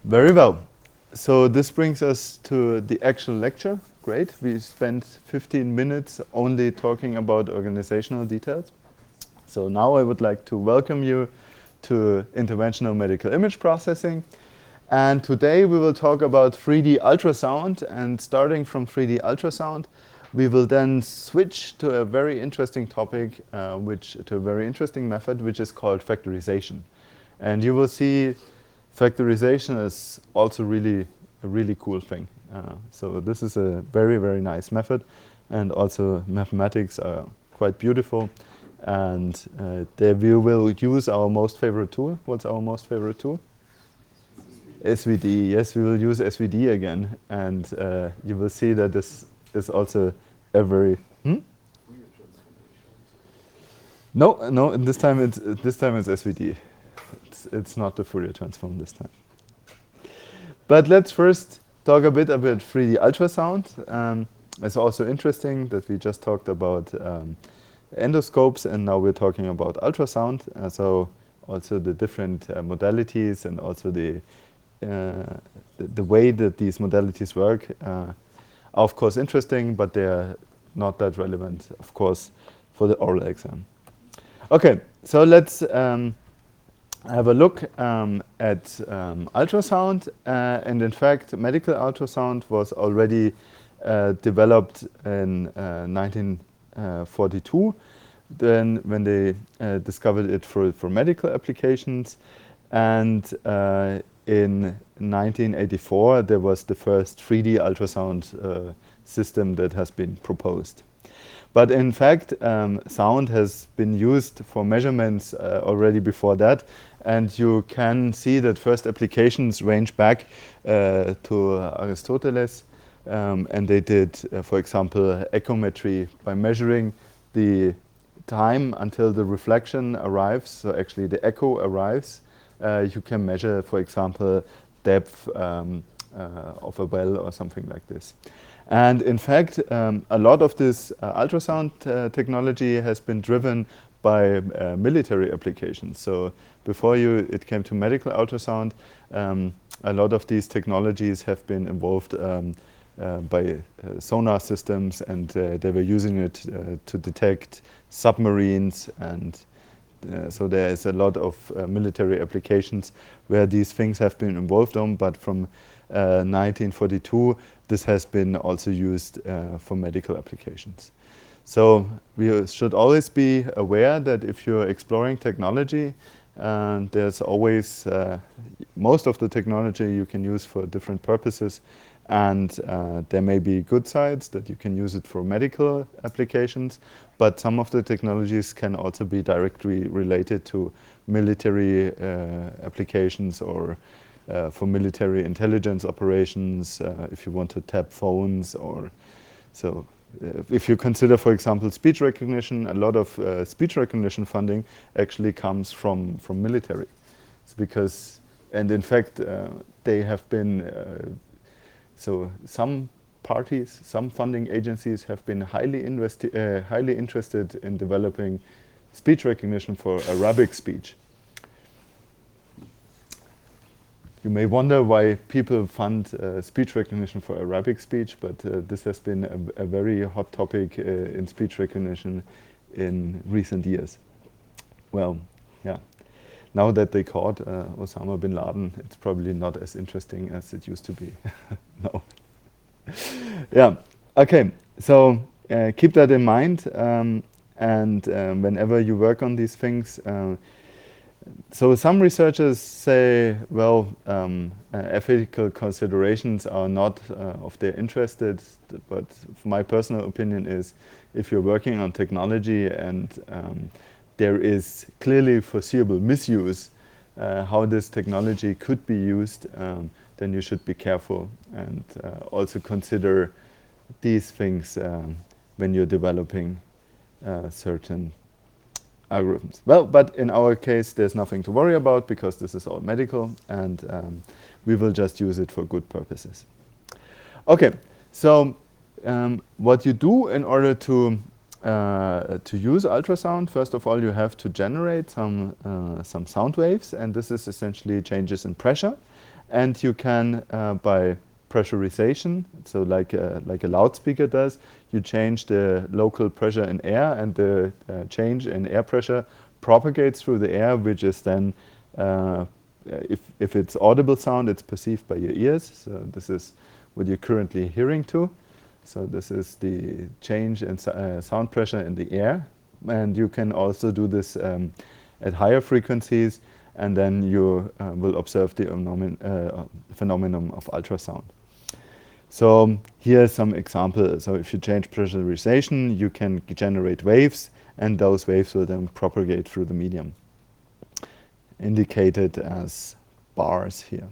Very well. So this brings us to the actual lecture. Great. We spent 15 minutes only talking about organizational details. So now I would like to welcome you to Interventional Medical Image Processing. And today we will talk about 3D ultrasound. And starting from 3D ultrasound, we will then switch to a very interesting topic, to a very interesting method, which is called factorization. And you will see factorization is also a really cool thing. So this is a very, very nice method. And also mathematics are quite beautiful. And there we will use our most favorite tool. What's our most favorite tool? SVD. Yes, we will use SVD again. And you will see that this is also a very... No, this time it's SVD. It's not the Fourier transform this time. But let's first talk a bit about 3D ultrasound. It's also interesting that we just talked about endoscopes, and now we're talking about ultrasound. So also the different modalities and also the way that these modalities work are of course interesting, but they're not that relevant, of course, for the oral exam. Okay, so let's have a look at ultrasound. And in fact, medical ultrasound was already developed in 1942, then when they discovered it for medical applications. And in 1984, there was the first 3D ultrasound system that has been proposed. But in fact, sound has been used for measurements already before that. And you can see that first applications range back to Aristoteles. And they did, for example, echometry by measuring the time until the reflection arrives. So actually the echo arrives. You can measure, for example, depth of a well or something like this. And in fact, a lot of this ultrasound technology has been driven by military applications. So before it came to medical ultrasound, a lot of these technologies have been involved by sonar systems, and they were using it to detect submarines. And so there is a lot of military applications where these things have been involved on, but from 1942, this has been also used for medical applications. So we should always be aware that if you're exploring technology, there's always, most of the technology you can use for different purposes, and there may be good sides that you can use it for medical applications, but some of the technologies can also be directly related to military applications or for military intelligence operations, if you want to tap phones, or so. If you consider, for example, speech recognition, a lot of speech recognition funding actually comes from military. It's because, and in fact, they have been, so some parties, some funding agencies have been highly interested in developing speech recognition for Arabic speech. You may wonder why people fund speech recognition for Arabic speech, but this has been a very hot topic in speech recognition in recent years. Well, yeah. Now that they caught Osama bin Laden, it's probably not as interesting as it used to be. No. Yeah. Okay. So keep that in mind, and whenever you work on these things. So some researchers say, well, ethical considerations are not of their interest, but my personal opinion is if you're working on technology and there is clearly foreseeable misuse, how this technology could be used, then you should be careful and also consider these things when you're developing certain algorithms. Well, but in our case, there's nothing to worry about because this is all medical, and we will just use it for good purposes. Okay, so what you do in order to use ultrasound, first of all, you have to generate some sound waves, and this is essentially changes in pressure. And you can, by pressurization, so like a loudspeaker does, you change the local pressure in air, and the change in air pressure propagates through the air, which is then, if it's audible sound, it's perceived by your ears. So this is what you're currently hearing to. So this is the change in sound pressure in the air. And you can also do this at higher frequencies, and then you will observe the phenomenon of ultrasound. So here are some examples. So if you change pressurization, you can generate waves, and those waves will then propagate through the medium, indicated as bars here.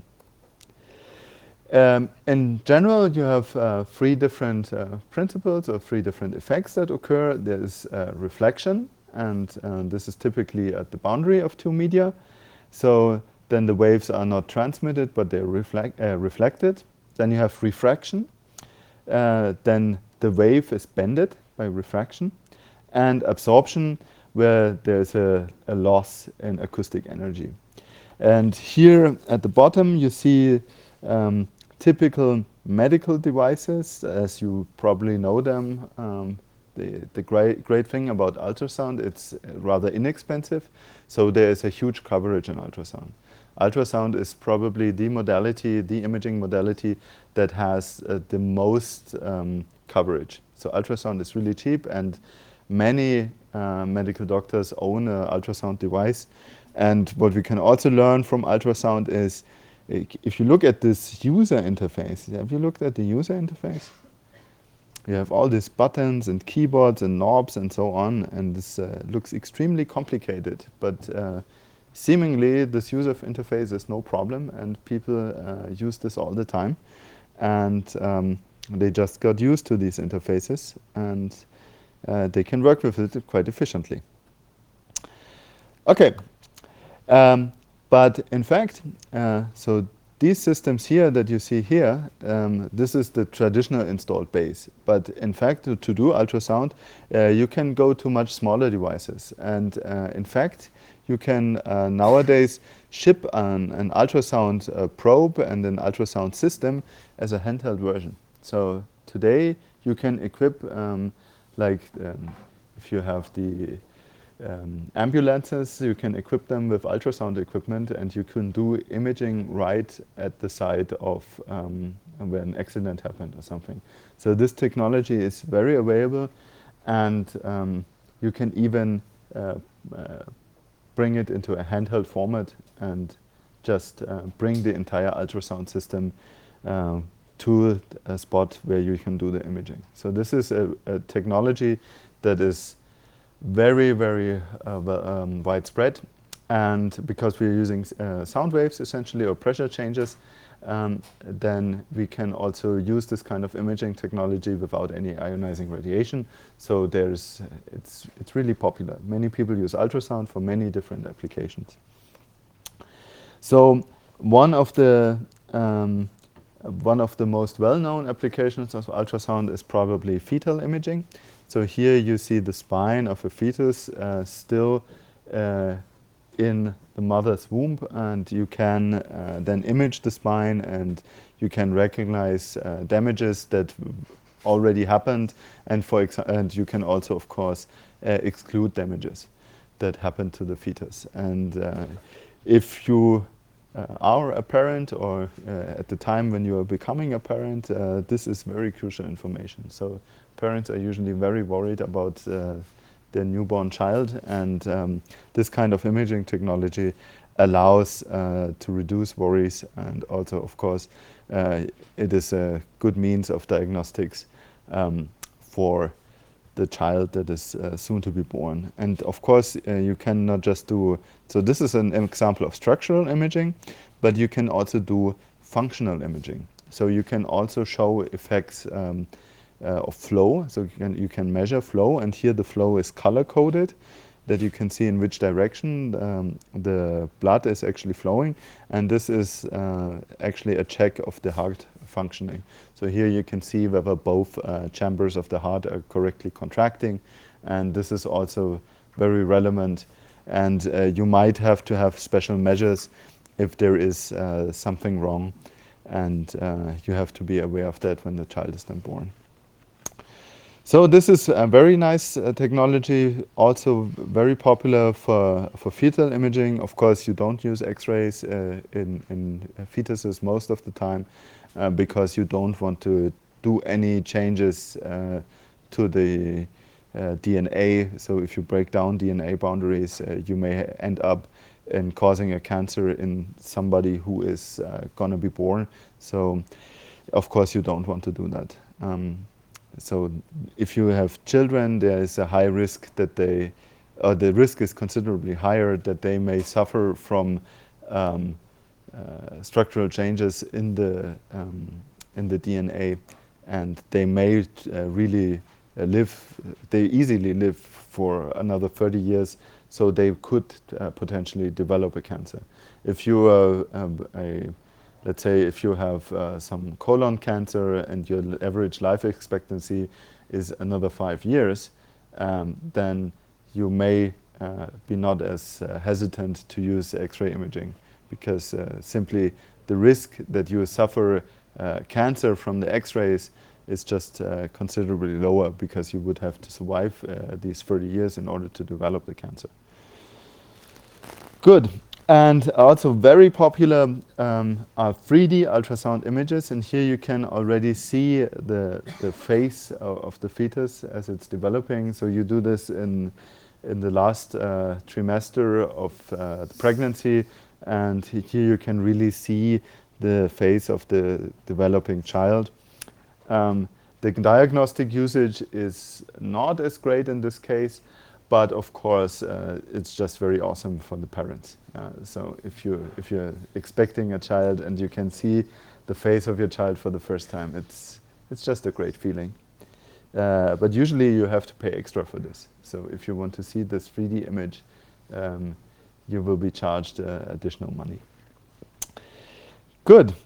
In general, you have three different principles or three different effects that occur. There's reflection, and this is typically at the boundary of two media. So then the waves are not transmitted, but they're reflected. Then you have refraction. Then the wave is bended by refraction. And absorption, where there's a loss in acoustic energy. And here at the bottom, you see typical medical devices, as you probably know them. The great thing about ultrasound, it's rather inexpensive, so there is a huge coverage in ultrasound. Ultrasound is probably the modality, the imaging modality that has the most coverage. So ultrasound is really cheap, and many medical doctors own an ultrasound device. And what we can also learn from ultrasound is, if you look at this user interface, have you looked at the user interface? You have all these buttons and keyboards and knobs and so on, and this looks extremely complicated. But seemingly, this user interface is no problem, and people use this all the time. And they just got used to these interfaces, and they can work with it quite efficiently. Okay. But in fact, so these systems here that you see here, this is the traditional installed base. But in fact, to do ultrasound, you can go to much smaller devices. And in fact, you can nowadays ship an ultrasound probe and an ultrasound system as a handheld version. So today, you can equip, if you have the ambulances, you can equip them with ultrasound equipment, and you can do imaging right at the site of where an accident happened or something. So this technology is very available, and you can even bring it into a handheld format and just bring the entire ultrasound system to a spot where you can do the imaging. So this is a technology that is very, very widespread, and because we're using sound waves essentially, or pressure changes, then we can also use this kind of imaging technology without any ionizing radiation. So it's really popular. Many people use ultrasound for many different applications. So one of the most well-known applications of ultrasound is probably fetal imaging. So here you see the spine of a fetus still in the mother's womb, and you can then image the spine, and you can recognize damages that already happened, and you can also, of course, exclude damages that happened to the fetus. And if you are a parent, or at the time when you are becoming a parent, this is very crucial information. So parents are usually very worried about their newborn child, and this kind of imaging technology allows to reduce worries, and also, of course, it is a good means of diagnostics for the child that is soon to be born. And of course, you cannot just do, so this is an example of structural imaging, but you can also do functional imaging. So you can also show effects of flow. So you can measure flow, and here the flow is color-coded, that you can see in which direction the blood is actually flowing. And this is actually a check of the heart functioning. So here you can see whether both chambers of the heart are correctly contracting, and this is also very relevant. And you might have to have special measures if there is something wrong, and you have to be aware of that when the child is then born. So this is a very nice technology, also very popular for fetal imaging. Of course, you don't use X-rays in fetuses most of the time because you don't want to do any changes to the DNA. So if you break down DNA boundaries, you may end up in causing a cancer in somebody who is going to be born. So of course, you don't want to do that. So if you have children, there is a high risk that the risk is considerably higher that they may suffer from structural changes in the DNA, and they may really they easily live for another 30 years, so they could potentially develop a cancer. If you are let's say if you have some colon cancer and your average life expectancy is another 5 years, then you may be not as hesitant to use X-ray imaging, because simply the risk that you suffer cancer from the X-rays is just considerably lower, because you would have to survive these 30 years in order to develop the cancer. Good. And also very popular are 3D ultrasound images, and here you can already see the face of the fetus as it's developing. So you do this in the last trimester of the pregnancy, and here you can really see the face of the developing child. The diagnostic usage is not as great in this case, but of course it's just very awesome for the parents. So if you're expecting a child and you can see the face of your child for the first time, it's just a great feeling. But usually you have to pay extra for this. So if you want to see this 3D image, you will be charged additional money. Good.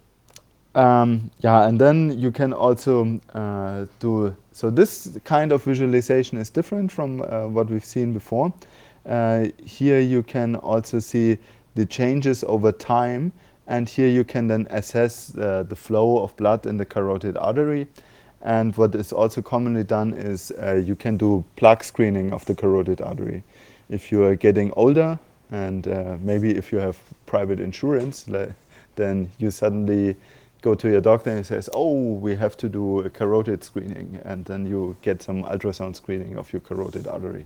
Yeah, and then you can also do, so this kind of visualization is different from what we've seen before. Here you can also see the changes over time, and here you can then assess the flow of blood in the carotid artery. And what is also commonly done is you can do plaque screening of the carotid artery. If you are getting older, and maybe if you have private insurance, then you suddenly go to your doctor and he says, oh, we have to do a carotid screening, and then you get some ultrasound screening of your carotid artery.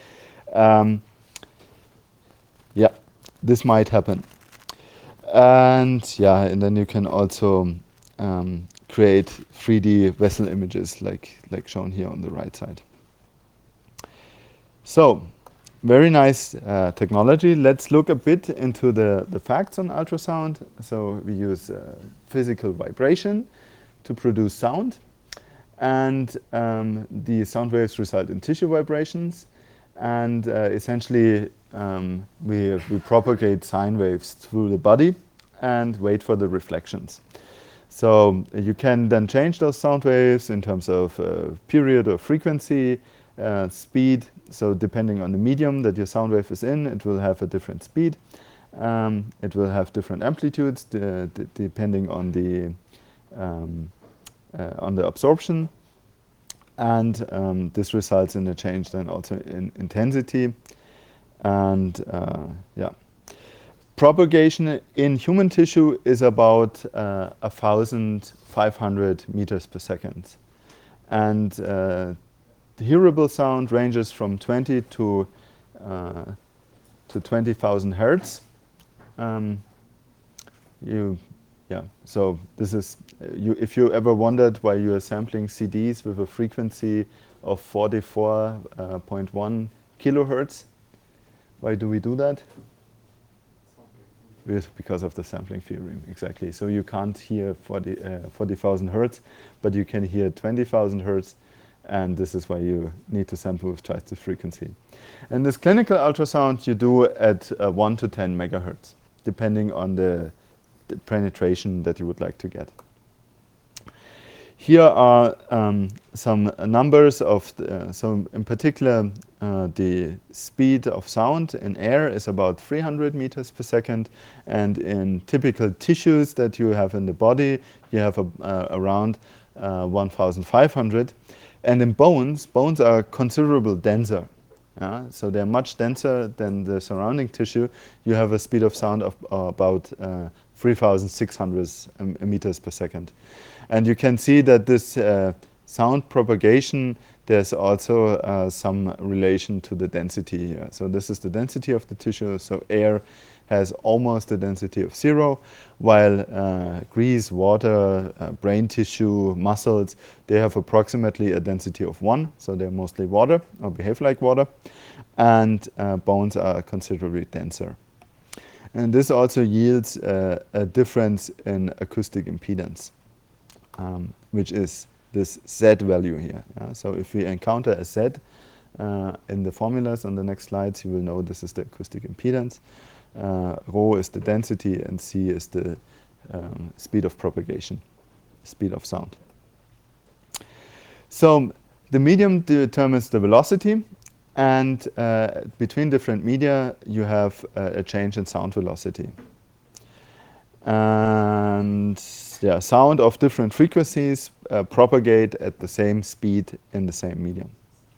Yeah, this might happen. And yeah, and then you can also create 3D vessel images like shown here on the right side. So, very nice technology. Let's look a bit into the facts on ultrasound. So we use physical vibration to produce sound, and the sound waves result in tissue vibrations, and essentially we propagate sine waves through the body and wait for the reflections. So you can then change those sound waves in terms of period or frequency, speed. So depending on the medium that your sound wave is in, it will have a different speed. It will have different amplitudes depending on the absorption, and this results in a change then also in intensity. And yeah, propagation in human tissue is about 1,500 meters per second, and the hearable sound ranges from 20 to 20,000 hertz. So this is if you ever wondered why you are sampling CDs with a frequency of 44.1 kilohertz. Why do we do that? Because of the sampling theorem, exactly. So you can't hear 40,000 hertz, but you can hear 20,000 hertz, and this is why you need to sample with twice the frequency. And this clinical ultrasound you do at 1 to 10 megahertz, depending on the penetration that you would like to get. Here are some numbers of, so in particular, the speed of sound in air is about 300 meters per second, and in typical tissues that you have in the body, you have around 1,500. And in bones, bones are considerably denser. So they're much denser than the surrounding tissue. You have a speed of sound of about 3,600 meters per second. And you can see that this sound propagation, there's also some relation to the density here. So this is the density of the tissue. So air has almost the density of 0, while grease, water, brain tissue, muscles, they have approximately a density of 1. So they're mostly water or behave like water. And bones are considerably denser. And this also yields a difference in acoustic impedance, which is this Z value here. So if we encounter a Z in the formulas on the next slides, you will know this is the acoustic impedance. Rho is the density, and C is the speed of propagation, speed of sound. So the medium determines the velocity, and between different media, you have a change in sound velocity. And yeah, sound of different frequencies propagate at the same speed in the same medium.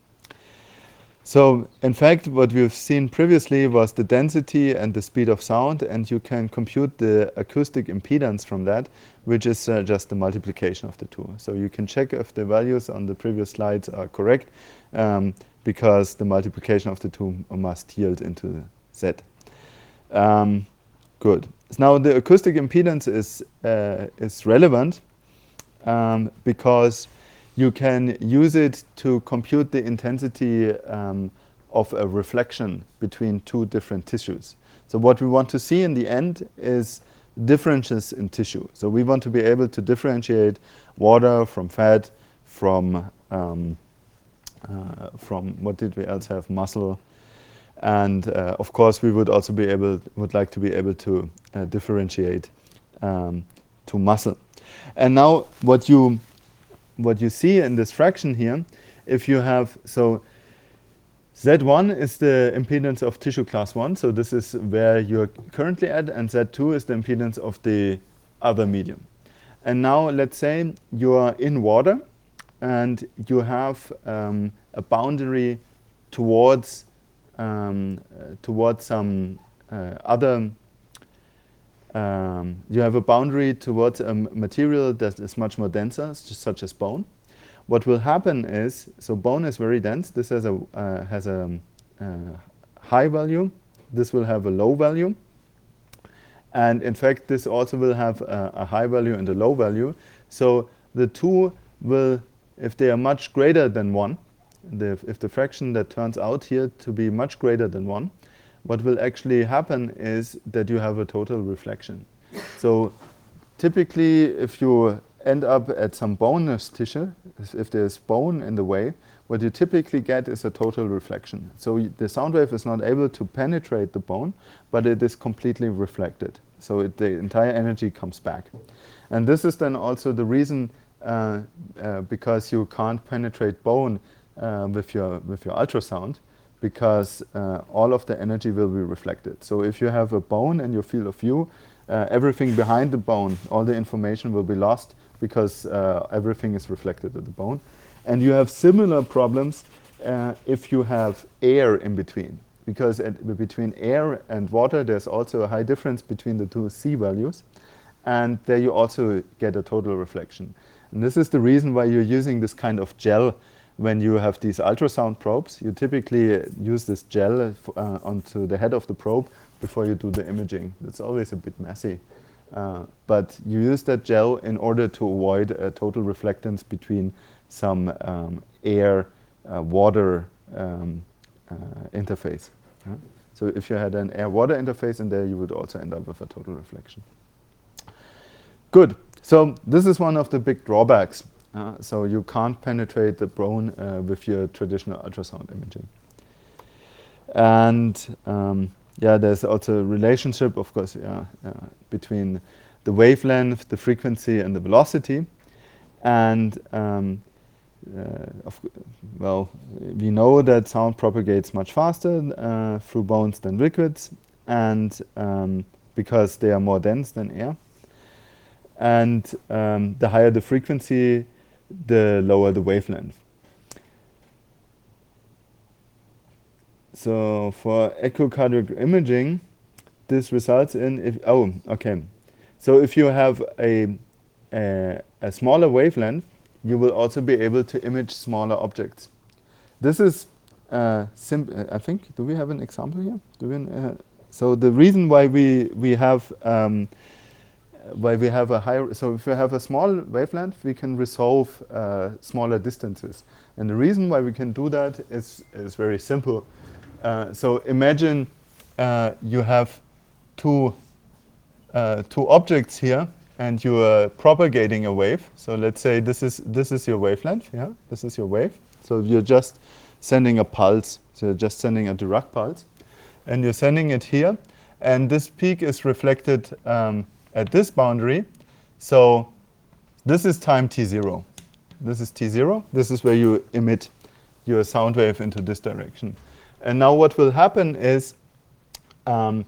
So in fact, what we've seen previously was the density and the speed of sound, and you can compute the acoustic impedance from that, which is just the multiplication of the two. So you can check if the values on the previous slides are correct, because the multiplication of the two must yield into Z. Good. Now the acoustic impedance is relevant because you can use it to compute the intensity of a reflection between two different tissues. So what we want to see in the end is differences in tissue. So we want to be able to differentiate water from fat, from what did we else have, muscle. And of course, we would also would like to be able to differentiate to muscle. And now what you see in this fraction here, if you have, so Z1 is the impedance of tissue class 1, so this is where you're currently at, and Z2 is the impedance of the other medium. And now let's say you are in water, and you have a boundary towards some other, you have a boundary towards a material that is much more denser, such as bone. What will happen is, so bone is very dense. This has a high value. This will have a low value. And in fact, this also will have a high value and a low value. So the two will, if they are much greater than 1, if the fraction that turns out here to be much greater than 1, what will actually happen is that you have a total reflection. So typically, if you end up at some boneless tissue, if there's bone in the way, what you typically get is a total reflection. So the sound wave is not able to penetrate the bone, but it is completely reflected. So the entire energy comes back. And this is then also the reason because you can't penetrate bone with your ultrasound, because all of the energy will be reflected. So if you have a bone in your field of view, everything behind the bone, all the information will be lost because everything is reflected at the bone. And you have similar problems if you have air in between, because between air and water, there's also a high difference between the two C values. And there you also get a total reflection. And this is the reason why you're using this kind of gel when you have these ultrasound probes. You typically use this gel onto the head of the probe before you do the imaging. It's always a bit messy. But you use that gel in order to avoid a total reflectance between some air-water interface. So if you had an air-water interface in there, you would also end up with a total reflection. Good. So this is one of the big drawbacks. So you can't penetrate the bone with your traditional ultrasound imaging. And yeah, there's also a relationship, of course, between the wavelength, the frequency, and the velocity. And well, we know that sound propagates much faster through bones than liquids, and because they are more dense than air. And the higher the frequency, the lower the wavelength. So for echocardiogram imaging, this results in So if you have a smaller wavelength, you will also be able to image smaller objects. This is simple. I think. Do we have an example here? So the reason why we have a higher. So if we have a small wavelength, we can resolve smaller distances. And the reason why we can do that is very simple. So imagine you have two objects here, and you are propagating a wave. So let's say this is your wavelength. Yeah, this is your wave. So you're just sending a pulse. So you're just sending a Dirac pulse, and you're sending it here. And this peak is reflected at this boundary. So this is time t0. This is t0. This is where you emit your sound wave into this direction. And now what will happen is the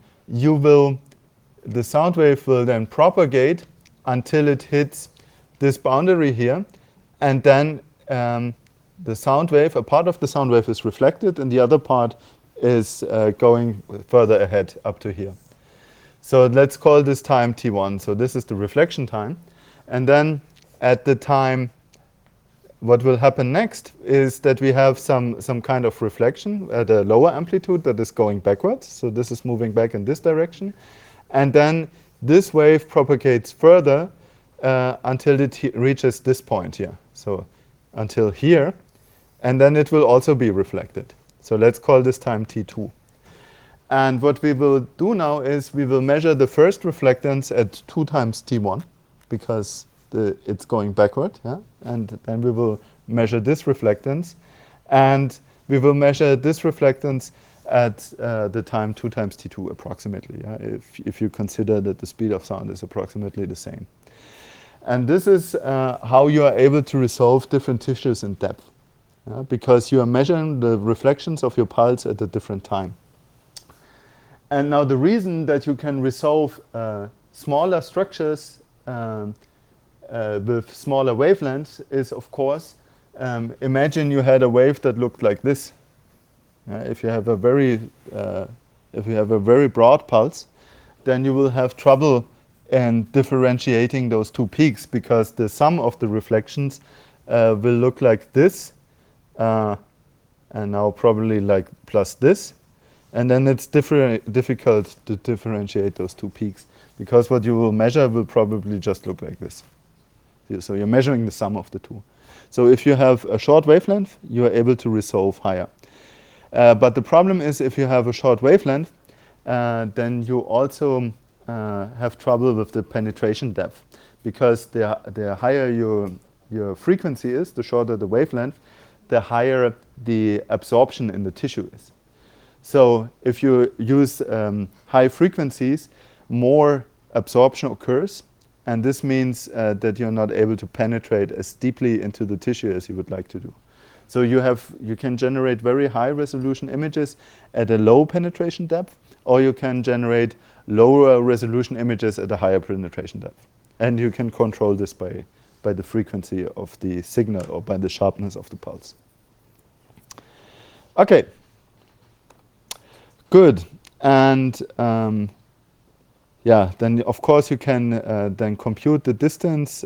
sound wave will then propagate until it hits this boundary here. And then the sound wave, a part of the sound wave is reflected, and the other part is going further ahead up to here. So let's call this time t1. So this is the reflection time. And then at the time, what will happen next is that we have some kind of reflection at a lower amplitude that is going backwards. So this is moving back in this direction. And then this wave propagates further until it reaches this point here. So until here. And then it will also be reflected. So let's call this time t2. And what we will do now is we will measure the first reflectance at 2 times t1, because it's going backward, yeah? And then we will measure this reflectance, and we will measure this reflectance at the time 2 times t2 approximately, yeah? If you consider that the speed of sound is approximately the same. And this is how you are able to resolve different tissues in depth, yeah? Because you are measuring the reflections of your pulse at a different time. And now the reason that you can resolve smaller structures with smaller wavelengths is, of course, imagine you had a wave that looked like this. If you have a very broad pulse, then you will have trouble in differentiating those two peaks, because the sum of the reflections will look like this, and now probably like plus this. And then it's difficult to differentiate those two peaks, because what you will measure will probably just look like this. So you're measuring the sum of the two. So if you have a short wavelength, you are able to resolve higher. But the problem is, if you have a short wavelength, then you also have trouble with the penetration depth, because the higher your frequency is, the shorter the wavelength, the higher the absorption in the tissue is. So if you use high frequencies, more absorption occurs, and this means that you're not able to penetrate as deeply into the tissue as you would like to do. So you can generate very high resolution images at a low penetration depth, or you can generate lower resolution images at a higher penetration depth. And you can control this by the frequency of the signal or by the sharpness of the pulse. Okay. Good. And then of course you can then compute the distance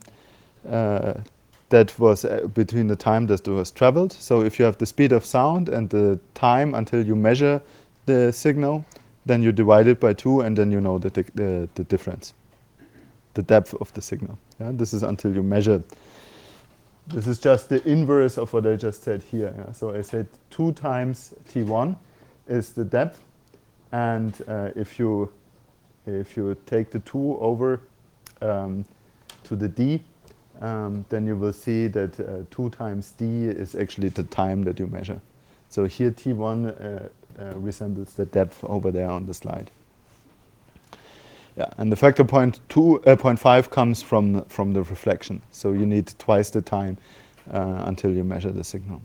that was between the time that was traveled. So if you have the speed of sound and the time until you measure the signal, then you divide it by 2, and then you know the difference, the depth of the signal. Yeah? This is until you measure. This is just the inverse of what I just said here. Yeah? So I said 2 times T1 is the depth, and if you take the 2 over to the d, then you will see that 2 times d is actually the time that you measure. So here T1 resembles the depth over there on the slide. Yeah, and the factor point 5 comes from the reflection. So you need twice the time until you measure the signal.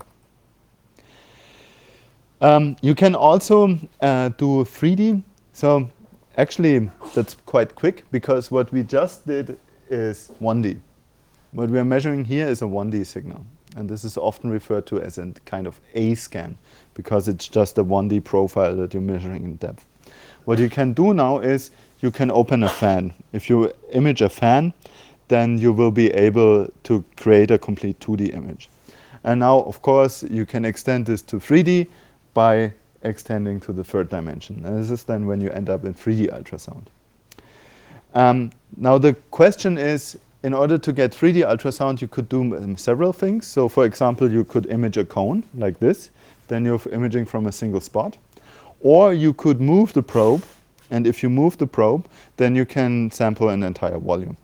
You can also do 3D. So actually, that's quite quick because what we just did is 1D. What we are measuring here is a 1D signal. And this is often referred to as a kind of A scan because it's just a 1D profile that you're measuring in depth. What you can do now is you can open a fan. If you image a fan, then you will be able to create a complete 2D image. And now, of course, you can extend this to 3D by extending to the third dimension. And this is then when you end up in 3D ultrasound. Now the question is, in order to get 3D ultrasound, you could do several things. So for example, you could image a cone like this. Then you're imaging from a single spot. Or you could move the probe. And if you move the probe, then you can sample an entire volume.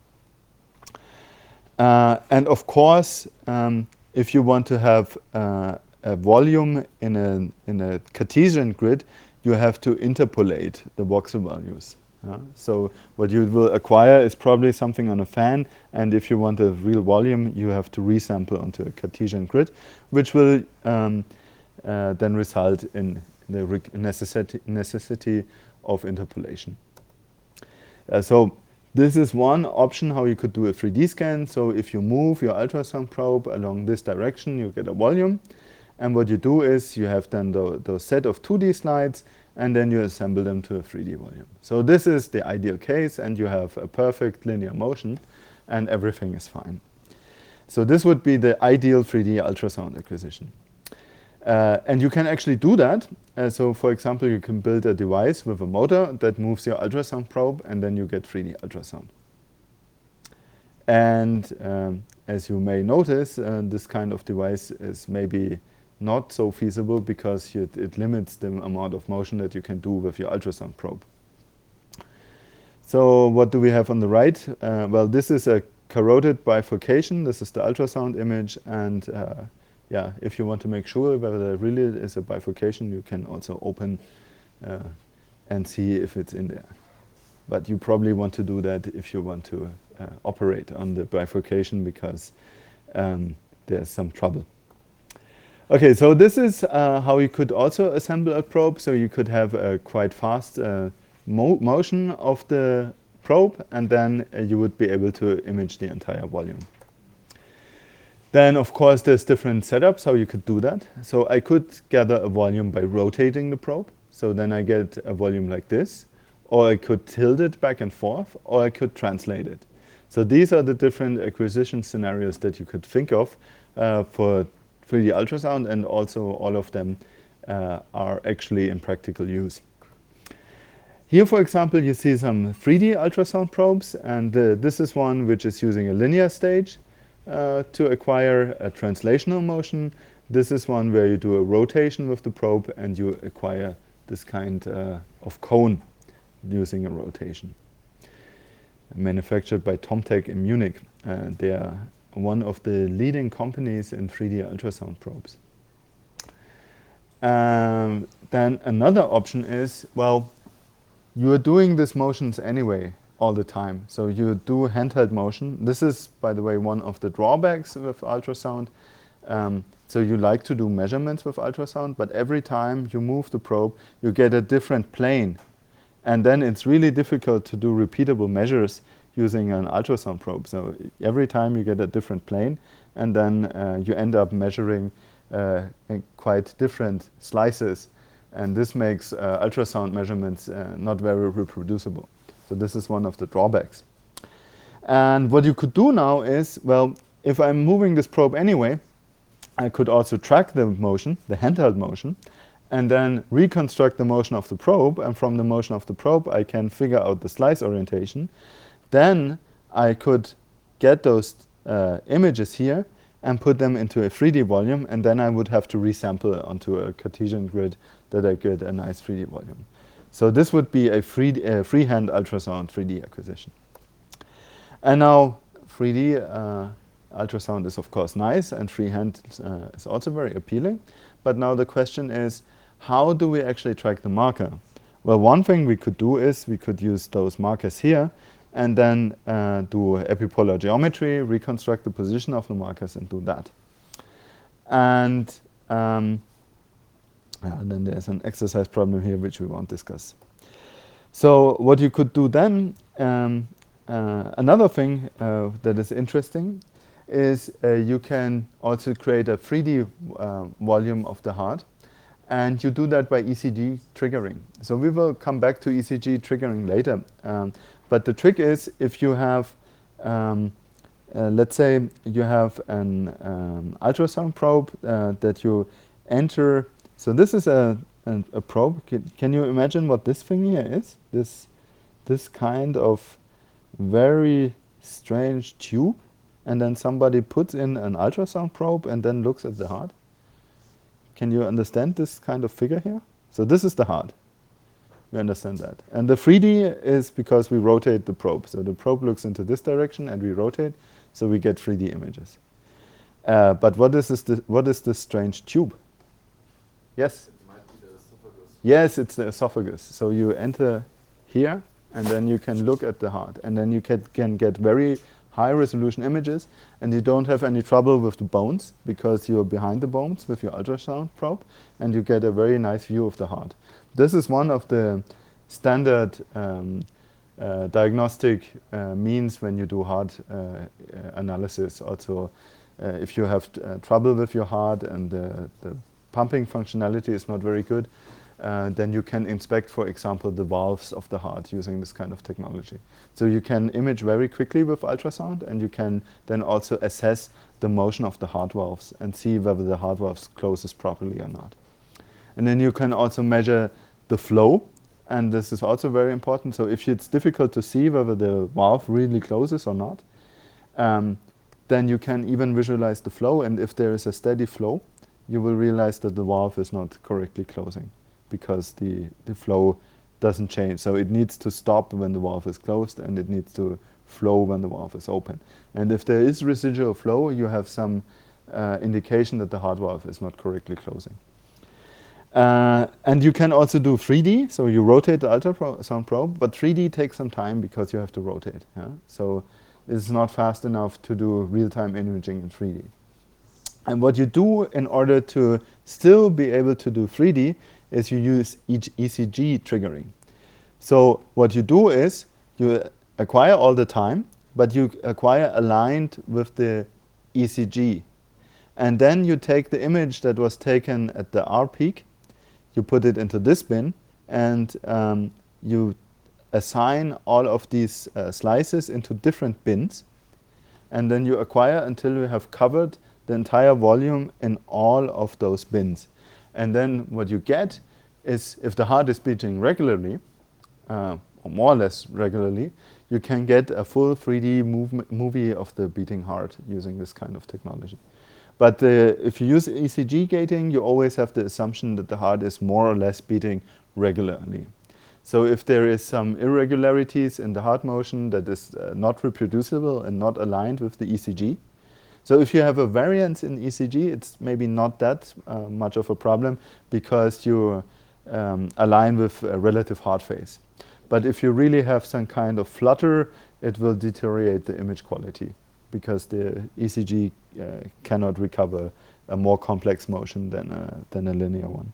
And of course, if you want to have a volume in a Cartesian grid, you have to interpolate the voxel values. So what you will acquire is probably something on a fan, and if you want a real volume, you have to resample onto a Cartesian grid, which will then result in the necessity of interpolation. So this is one option how you could do a 3D scan. So if you move your ultrasound probe along this direction, you get a volume. And what you do is you have then those set of 2D slides, and then you assemble them to a 3D volume. So this is the ideal case, and you have a perfect linear motion, and everything is fine. So this would be the ideal 3D ultrasound acquisition. And you can actually do that. So for example, you can build a device with a motor that moves your ultrasound probe, and then you get 3D ultrasound. And as you may notice, this kind of device is maybe not so feasible because it limits the amount of motion that you can do with your ultrasound probe. So what do we have on the right? Well, this is a carotid bifurcation. This is the ultrasound image. And yeah, if you want to make sure whether there really is a bifurcation, you can also open and see if it's in there. But you probably want to do that if you want to operate on the bifurcation because there's some trouble. Okay, so this is how you could also assemble a probe. So you could have a quite fast motion of the probe, and then you would be able to image the entire volume. Then, of course, there's different setups how you could do that. So I could gather a volume by rotating the probe. So then I get a volume like this. Or I could tilt it back and forth, or I could translate it. So these are the different acquisition scenarios that you could think of for 3D ultrasound, and also all of them are actually in practical use. Here, for example, you see some 3D ultrasound probes, and this is one which is using a linear stage to acquire a translational motion. This is one where you do a rotation with the probe and you acquire this kind of cone using a rotation. Manufactured by Tomtec in Munich. They are one of the leading companies in 3D ultrasound probes. Then another option is, well, you are doing these motions anyway all the time. So you do handheld motion. This is, by the way, one of the drawbacks with ultrasound. So you like to do measurements with ultrasound, but every time you move the probe, you get a different plane. And then it's really difficult to do repeatable measures using an ultrasound probe. So every time you get a different plane, and then you end up measuring quite different slices. And this makes ultrasound measurements not very reproducible. So this is one of the drawbacks. And what you could do now is, well, if I'm moving this probe anyway, I could also track the motion, the handheld motion, and then reconstruct the motion of the probe. And from the motion of the probe, I can figure out the slice orientation. Then I could get those images here and put them into a 3D volume, and then I would have to resample onto a Cartesian grid that I get a nice 3D volume. So this would be a freehand ultrasound 3D acquisition. And now 3D ultrasound is of course nice, and freehand is also very appealing. But now the question is, how do we actually track the marker? Well, one thing we could do is we could use those markers here and then do epipolar geometry, reconstruct the position of the markers and do that. And then there's an exercise problem here which we won't discuss. So what you could do then, another thing that is interesting is you can also create a 3D volume of the heart, and you do that by ECG triggering. So we will come back to ECG triggering later. But the trick is if you have, let's say you have an ultrasound probe that you enter. So this is a probe. Can you imagine what this thing here is? This kind of very strange tube, and then somebody puts in an ultrasound probe and then looks at the heart. Can you understand this kind of figure here? So this is the heart. We understand that. And the 3D is because we rotate the probe. So the probe looks into this direction and we rotate, so we get 3D images. But what is this strange tube? Yes? It might be the esophagus. Yes, it's the esophagus. So you enter here and then you can look at the heart. And then you can get very high resolution images, and you don't have any trouble with the bones because you're behind the bones with your ultrasound probe, and you get a very nice view of the heart. This is one of the standard diagnostic means when you do heart analysis. Also, if you have trouble with your heart and the pumping functionality is not very good, then you can inspect, for example, the valves of the heart using this kind of technology. So you can image very quickly with ultrasound, and you can then also assess the motion of the heart valves and see whether the heart valves closes properly or not. And then you can also measure the flow, and this is also very important. So if it's difficult to see whether the valve really closes or not, then you can even visualize the flow, and if there is a steady flow, you will realize that the valve is not correctly closing, because the flow doesn't change. So it needs to stop when the valve is closed, and it needs to flow when the valve is open. And if there is residual flow, you have some indication that the heart valve is not correctly closing. And you can also do 3D, so you rotate the ultrasound probe, but 3D takes some time because you have to rotate. Yeah? So it's not fast enough to do real-time imaging in 3D. And what you do in order to still be able to do 3D is you use ECG triggering. So what you do is you acquire all the time, but you acquire aligned with the ECG. And then you take the image that was taken at the R peak, you put it into this bin, and you assign all of these slices into different bins. And then you acquire until you have covered the entire volume in all of those bins. And then what you get is, if the heart is beating regularly, or more or less regularly, you can get a full 3D movie of the beating heart using this kind of technology. But if you use ECG gating, you always have the assumption that the heart is more or less beating regularly. So if there is some irregularities in the heart motion that is not reproducible and not aligned with the ECG, so if you have a variance in ECG, it's maybe not that much of a problem because you align with a relative heart phase. But if you really have some kind of flutter, it will deteriorate the image quality because the ECG cannot recover a more complex motion than a linear one.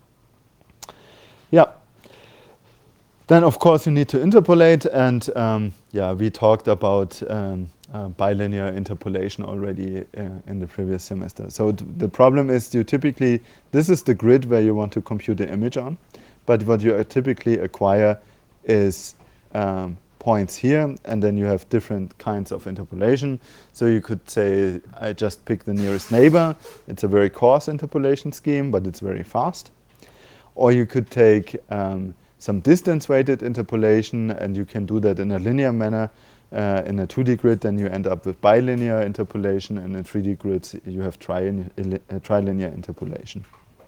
Yeah. Then, of course, you need to interpolate, and we talked about bilinear interpolation already in the previous semester. So the problem is this is the grid where you want to compute the image on, but what you typically acquire is points here, and then you have different kinds of interpolation. So you could say, I just pick the nearest neighbor. It's a very coarse interpolation scheme, but it's very fast. Or you could take some distance-weighted interpolation, and you can do that in a linear manner. In a 2D grid, then you end up with bilinear interpolation, and in 3D grids, you have trilinear interpolation.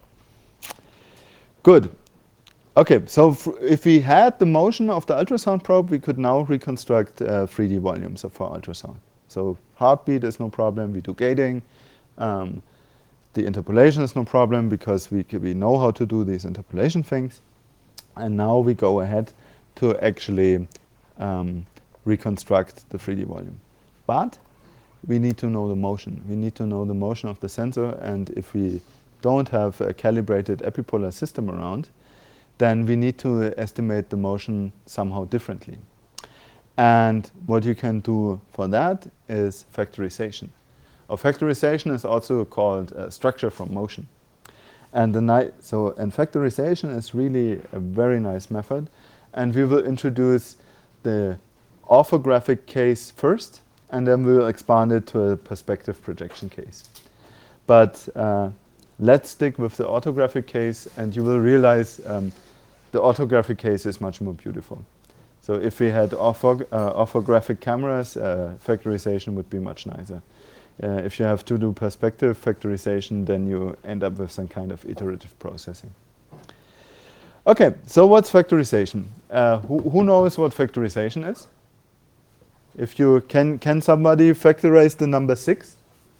Good. Okay, so if we had the motion of the ultrasound probe, we could now reconstruct 3D volumes of our ultrasound. So heartbeat is no problem, we do gating. The interpolation is no problem because we know how to do these interpolation things. And now we go ahead to actually reconstruct the 3D volume. But we need to know the motion. We need to know the motion of the sensor, and if we don't have a calibrated epipolar system around, then we need to estimate the motion somehow differently. And what you can do for that is factorization. Or factorization is also called structure from motion. And factorization is really a very nice method. And we will introduce the orthographic case first, and then we will expand it to a perspective projection case. But let's stick with the orthographic case, and you will realize the orthographic case is much more beautiful. So if we had orthographic cameras, factorization would be much nicer. If you have to do perspective factorization, then you end up with some kind of iterative processing. Okay, so what's factorization? Who knows what factorization is? If you can somebody factorize the number 6?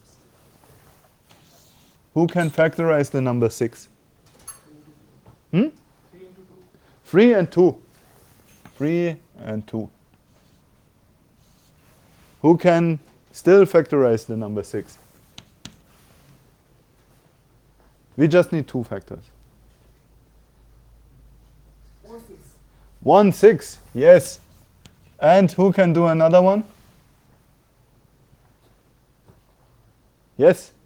Who can factorize the number 6? 3 and 2. 3 and 2. Who can still factorize the number 6? We just need 2 factors. 1, 6, yes. And who can do another one? Yes?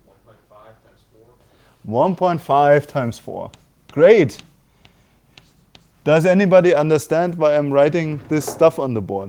1.5 times 4. Great. Does anybody understand why I'm writing this stuff on the board?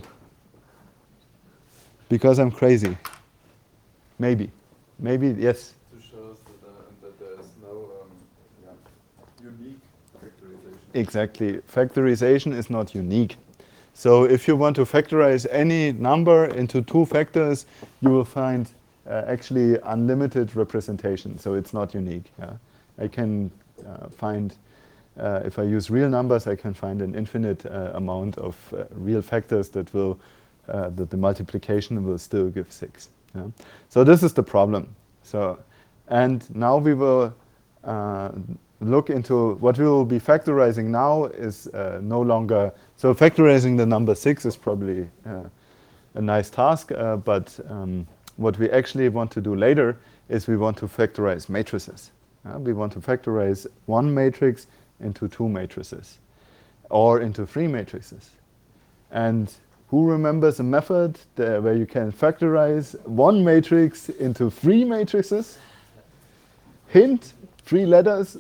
Because I'm crazy. Maybe. Maybe, yes. To show that there's no unique factorization. Exactly. Factorization is not unique. So if you want to factorize any number into 2 factors, you will find actually unlimited representation. So it's not unique. Yeah? I can find, if I use real numbers, I can find an infinite amount of real factors that will, that the multiplication will still give 6. Yeah? So this is the problem. So, and now we will look into what we will be factorizing now is no longer, so factorizing the number 6 is probably a nice task, but what we actually want to do later is we want to factorize matrices. We want to factorize 1 matrix into 2 matrices or into 3 matrices. And who remembers a method where you can factorize 1 matrix into 3 matrices? Hint, 3 letters.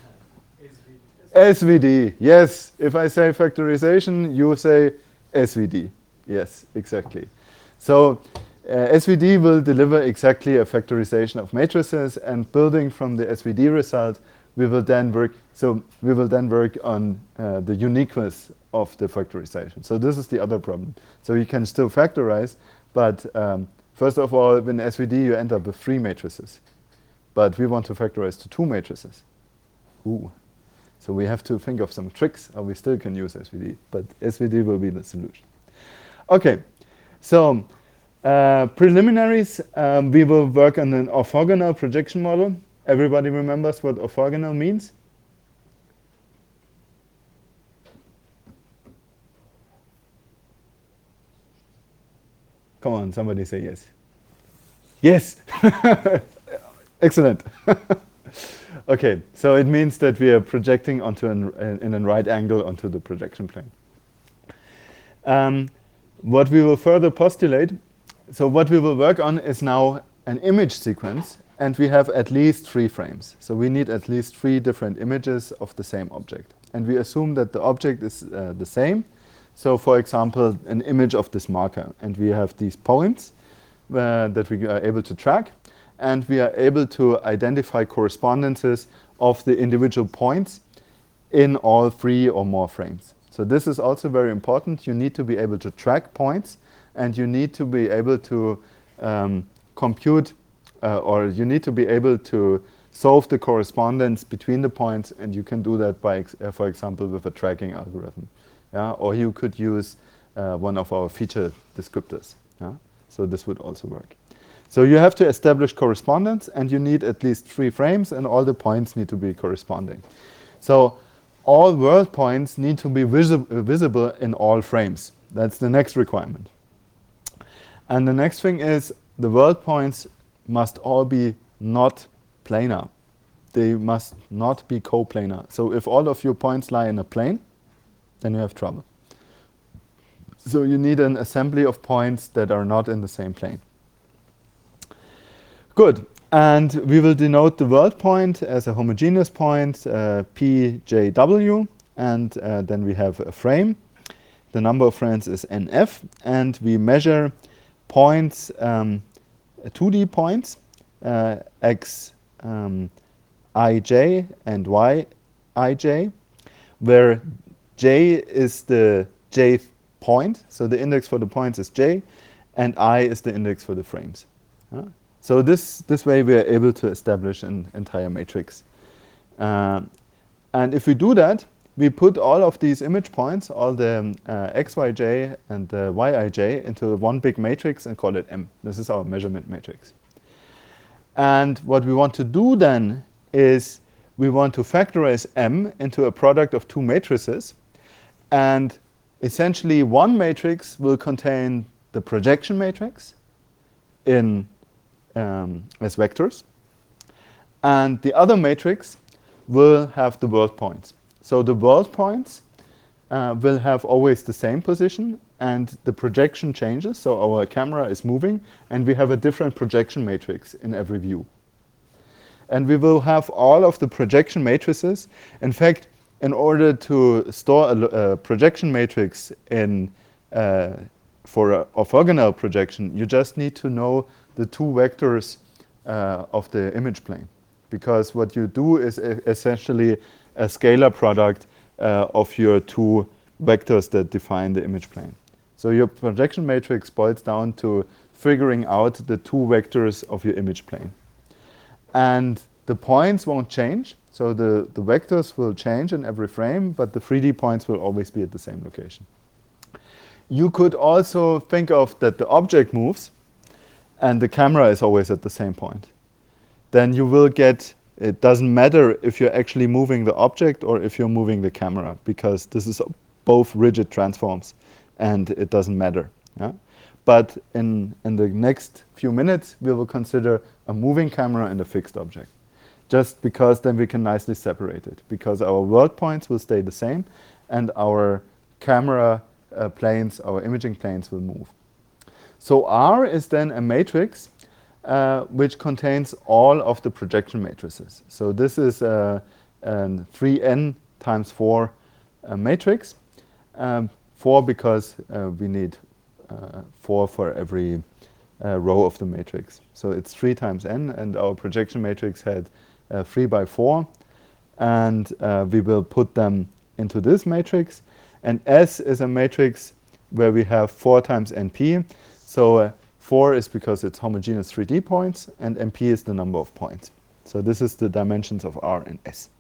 SVD, yes. If I say factorization, you say SVD. Yes, exactly. So SVD will deliver exactly a factorization of matrices, and building from the SVD result, we will then work. So we will then work on the uniqueness of the factorization. So this is the other problem. So you can still factorize, but first of all, in SVD you end up with 3 matrices. But we want to factorize to 2 matrices. Ooh. So we have to think of some tricks, or we still can use SVD, but SVD will be the solution. Okay, so preliminaries, we will work on an orthogonal projection model. Everybody remembers what orthogonal means? Come on, somebody say yes. Yes! Excellent. Okay, so it means that we are projecting onto in a right angle onto the projection plane. What we will further postulate, so what we will work on is now an image sequence, and we have at least 3 frames. So we need at least 3 different images of the same object. And we assume that the object is the same. So for example, an image of this marker, and we have these points that we are able to track, and we are able to identify correspondences of the individual points in all 3 or more frames. So this is also very important. You need to be able to track points, and you need to be able to compute, or you need to be able to solve the correspondence between the points, and you can do that by, for example, with a tracking algorithm. Yeah? Or you could use one of our feature descriptors. Yeah? So this would also work. So you have to establish correspondence, and you need at least 3 frames, and all the points need to be corresponding. So all world points need to be visible in all frames. That's the next requirement. And the next thing is the world points must all be not planar. They must not be coplanar. So if all of your points lie in a plane, then you have trouble. So you need an assembly of points that are not in the same plane. Good. And we will denote the world point as a homogeneous point, PJW, and then we have a frame. The number of frames is NF, and we measure points, 2D points, X ij and y ij, where j is the jth point, so the index for the points is j, and I is the index for the frames. So this way we are able to establish an entire matrix. And if we do that, we put all of these image points, all the xyj and the yij, into one big matrix and call it M. This is our measurement matrix. And what we want to do then is we want to factorize M into a product of two matrices. And essentially one matrix will contain the projection matrix in as vectors. And the other matrix will have the world points. So the world points will have always the same position, and the projection changes. So our camera is moving, and we have a different projection matrix in every view. And we will have all of the projection matrices. In fact, in order to store a projection matrix in for an orthogonal projection, you just need to know the two vectors of the image plane. Because what you do is essentially a scalar product of your two vectors that define the image plane. So your projection matrix boils down to figuring out the two vectors of your image plane. And the points won't change. So the vectors will change in every frame, but the 3D points will always be at the same location. You could also think of that the object moves, and the camera is always at the same point. Then you will get, it doesn't matter if you're actually moving the object or if you're moving the camera, because this is both rigid transforms, and it doesn't matter. Yeah? But in the next few minutes, we will consider a moving camera and a fixed object, just because then we can nicely separate it, because our world points will stay the same, and our camera planes, our imaging planes will move. So R is then a matrix which contains all of the projection matrices. So this is a 3n times 4 matrix. 4 because we need 4 for every row of the matrix. So it's 3 times n, and our projection matrix had 3 by 4. And we will put them into this matrix. And S is a matrix where we have 4 times np. So 4 is because it's homogeneous 3D points, and np is the number of points. So this is the dimensions of R and S.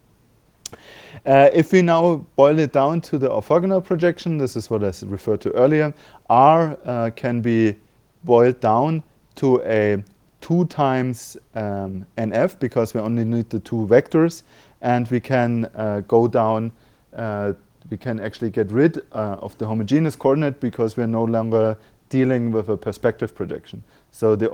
If we now boil it down to the orthogonal projection, this is what I referred to earlier, R can be boiled down to a 2 times nf, because we only need the two vectors, and we can go down, we can actually get rid of the homogeneous coordinate, because we're no longer dealing with a perspective projection. So the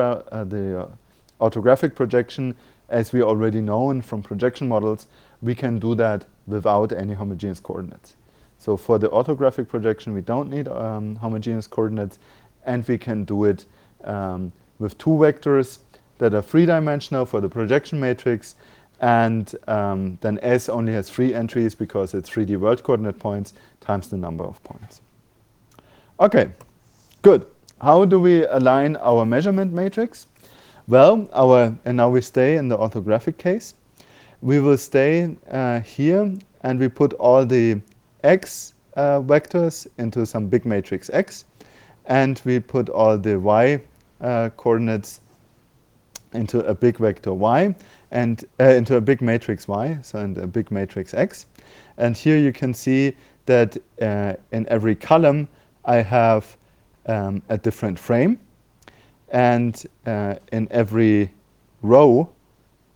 orthographic projection, as we already know from projection models, we can do that without any homogeneous coordinates. So for the orthographic projection, we don't need homogeneous coordinates, and we can do it with two vectors that are 3-dimensional for the projection matrix, and then S only has 3 entries because it's 3D world coordinate points times the number of points. Okay. Good. How do we align our measurement matrix? Well, and now we stay in the orthographic case. We will stay here, and we put all the x vectors into some big matrix X, and we put all the y coordinates into a big vector Y, and into a big matrix Y, so in a big matrix X. And here you can see that in every column I have a different frame, and in every row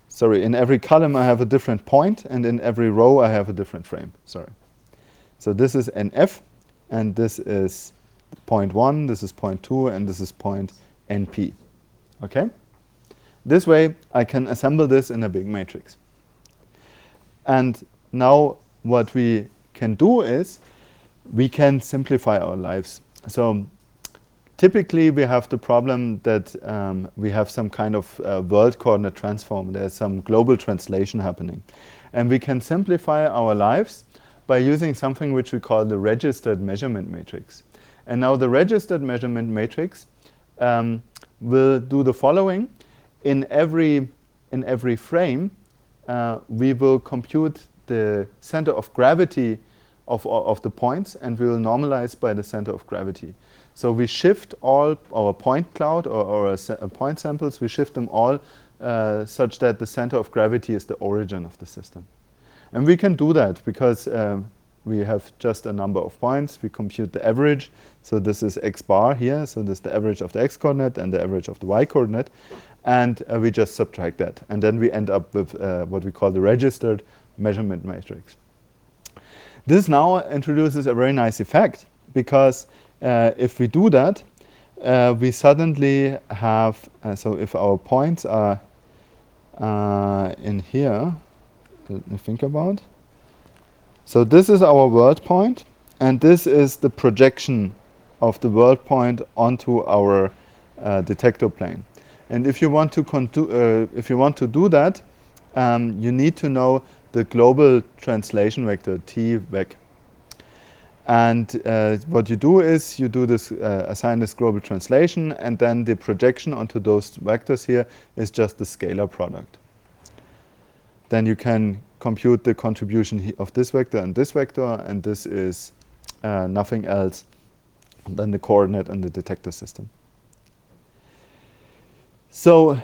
sorry, in every column I have a different point, and in every row I have a different frame. Sorry. So this is NF, and this is point 1, this is point 2, and this is point NP. Okay? This way I can assemble this in a big matrix. And now what we can do is we can simplify our lives. So typically we have the problem that we have some kind of world coordinate transform. There's some global translation happening. And we can simplify our lives by using something which we call the registered measurement matrix. And now the registered measurement matrix will do the following. In every frame, we will compute the center of gravity of the points, and we will normalize by the center of gravity. So we shift all our point cloud or point samples, we shift them all such that the center of gravity is the origin of the system. And we can do that because we have just a number of points. We compute the average. So this is x bar here. So this is the average of the x coordinate and the average of the y coordinate. And we just subtract that. And then we end up with what we call the registered measurement matrix. This now introduces a very nice effect because if we do that, we suddenly have, so if our points are in here, let me think about. So this is our world point, and this is the projection of the world point onto our detector plane. And if you want to do that, you need to know the global translation vector T vec. And what you do is you do this, assign this global translation, and then the projection onto those vectors here is just the scalar product. Then you can compute the contribution of this vector, and this is nothing else than the coordinate and the detector system. So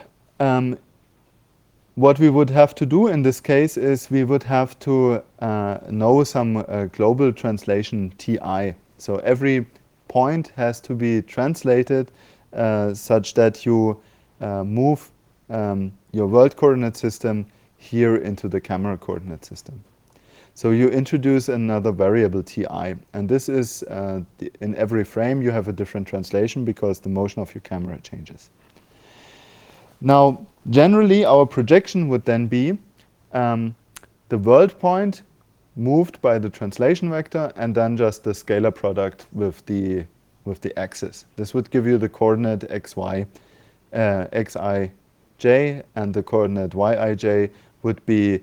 what we would have to do in this case is we would have to know some global translation Ti. So every point has to be translated such that you move your world coordinate system here into the camera coordinate system. So you introduce another variable Ti, and this is in every frame you have a different translation because the motion of your camera changes. Now, generally our projection would then be the world point moved by the translation vector and then just the scalar product with the axis. This would give you the coordinate xy, xij, and the coordinate yij would be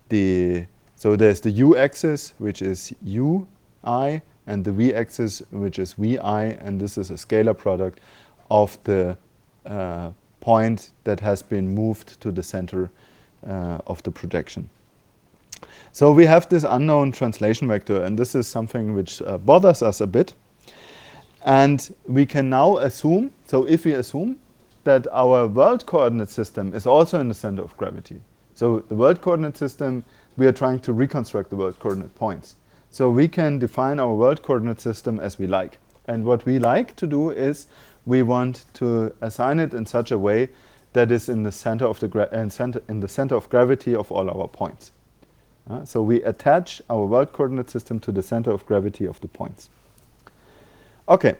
so there's the u-axis, which is ui, and the v-axis, which is vi, and this is a scalar product of the point that has been moved to the center of the projection. So we have this unknown translation vector, and this is something which bothers us a bit. And we can now assume, so if we assume that our world coordinate system is also in the center of gravity. So the world coordinate system, we are trying to reconstruct the world coordinate points. So we can define our world coordinate system as we like. And what we like to do is we want to assign it in such a way that is in the center of the center of gravity of all our points. So we attach our world coordinate system to the center of gravity of the points. Okay.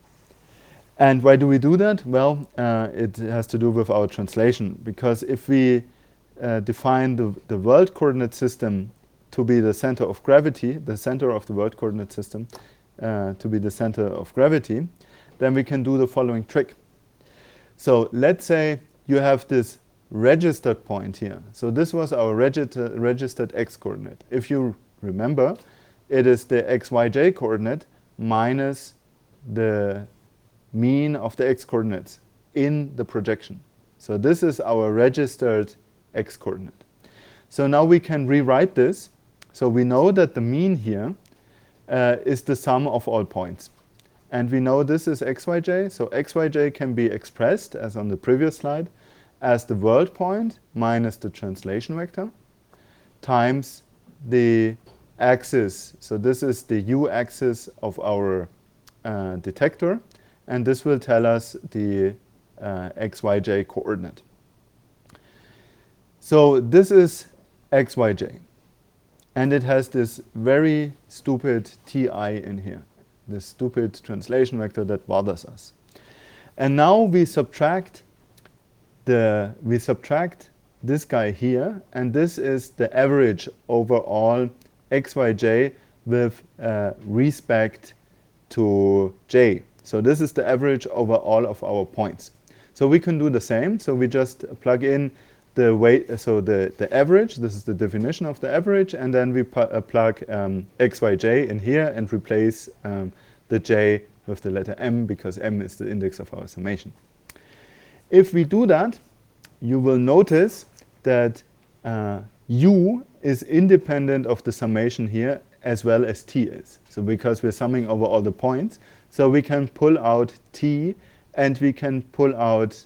And why do we do that? Well, it has to do with our translation, because if we define the world coordinate system to be the center of gravity, the center of the world coordinate system to be the center of gravity, then we can do the following trick. So let's say you have this registered point here. So this was our registered x coordinate. If you remember, it is the xyj coordinate minus the mean of the x coordinates in the projection. So this is our registered x coordinate. So now we can rewrite this. So we know that the mean here is the sum of all points. And we know this is xyj. So xyj can be expressed, as on the previous slide, as the world point minus the translation vector times the axis. So this is the u-axis of our detector. And this will tell us the xyj coordinate. So this is xyj. And it has this very stupid ti in here, this stupid translation vector that bothers us. And now we subtract this guy here, and this is the average over all xyj with respect to j. So this is the average over all of our points. So we can do the same. So we just plug in the weight, so the average, this is the definition of the average, and then we plug xyj in here and replace the j with the letter m, because m is the index of our summation. If we do that, you will notice that u is independent of the summation here as well as t is. So because we're summing over all the points, so we can pull out t and we can pull out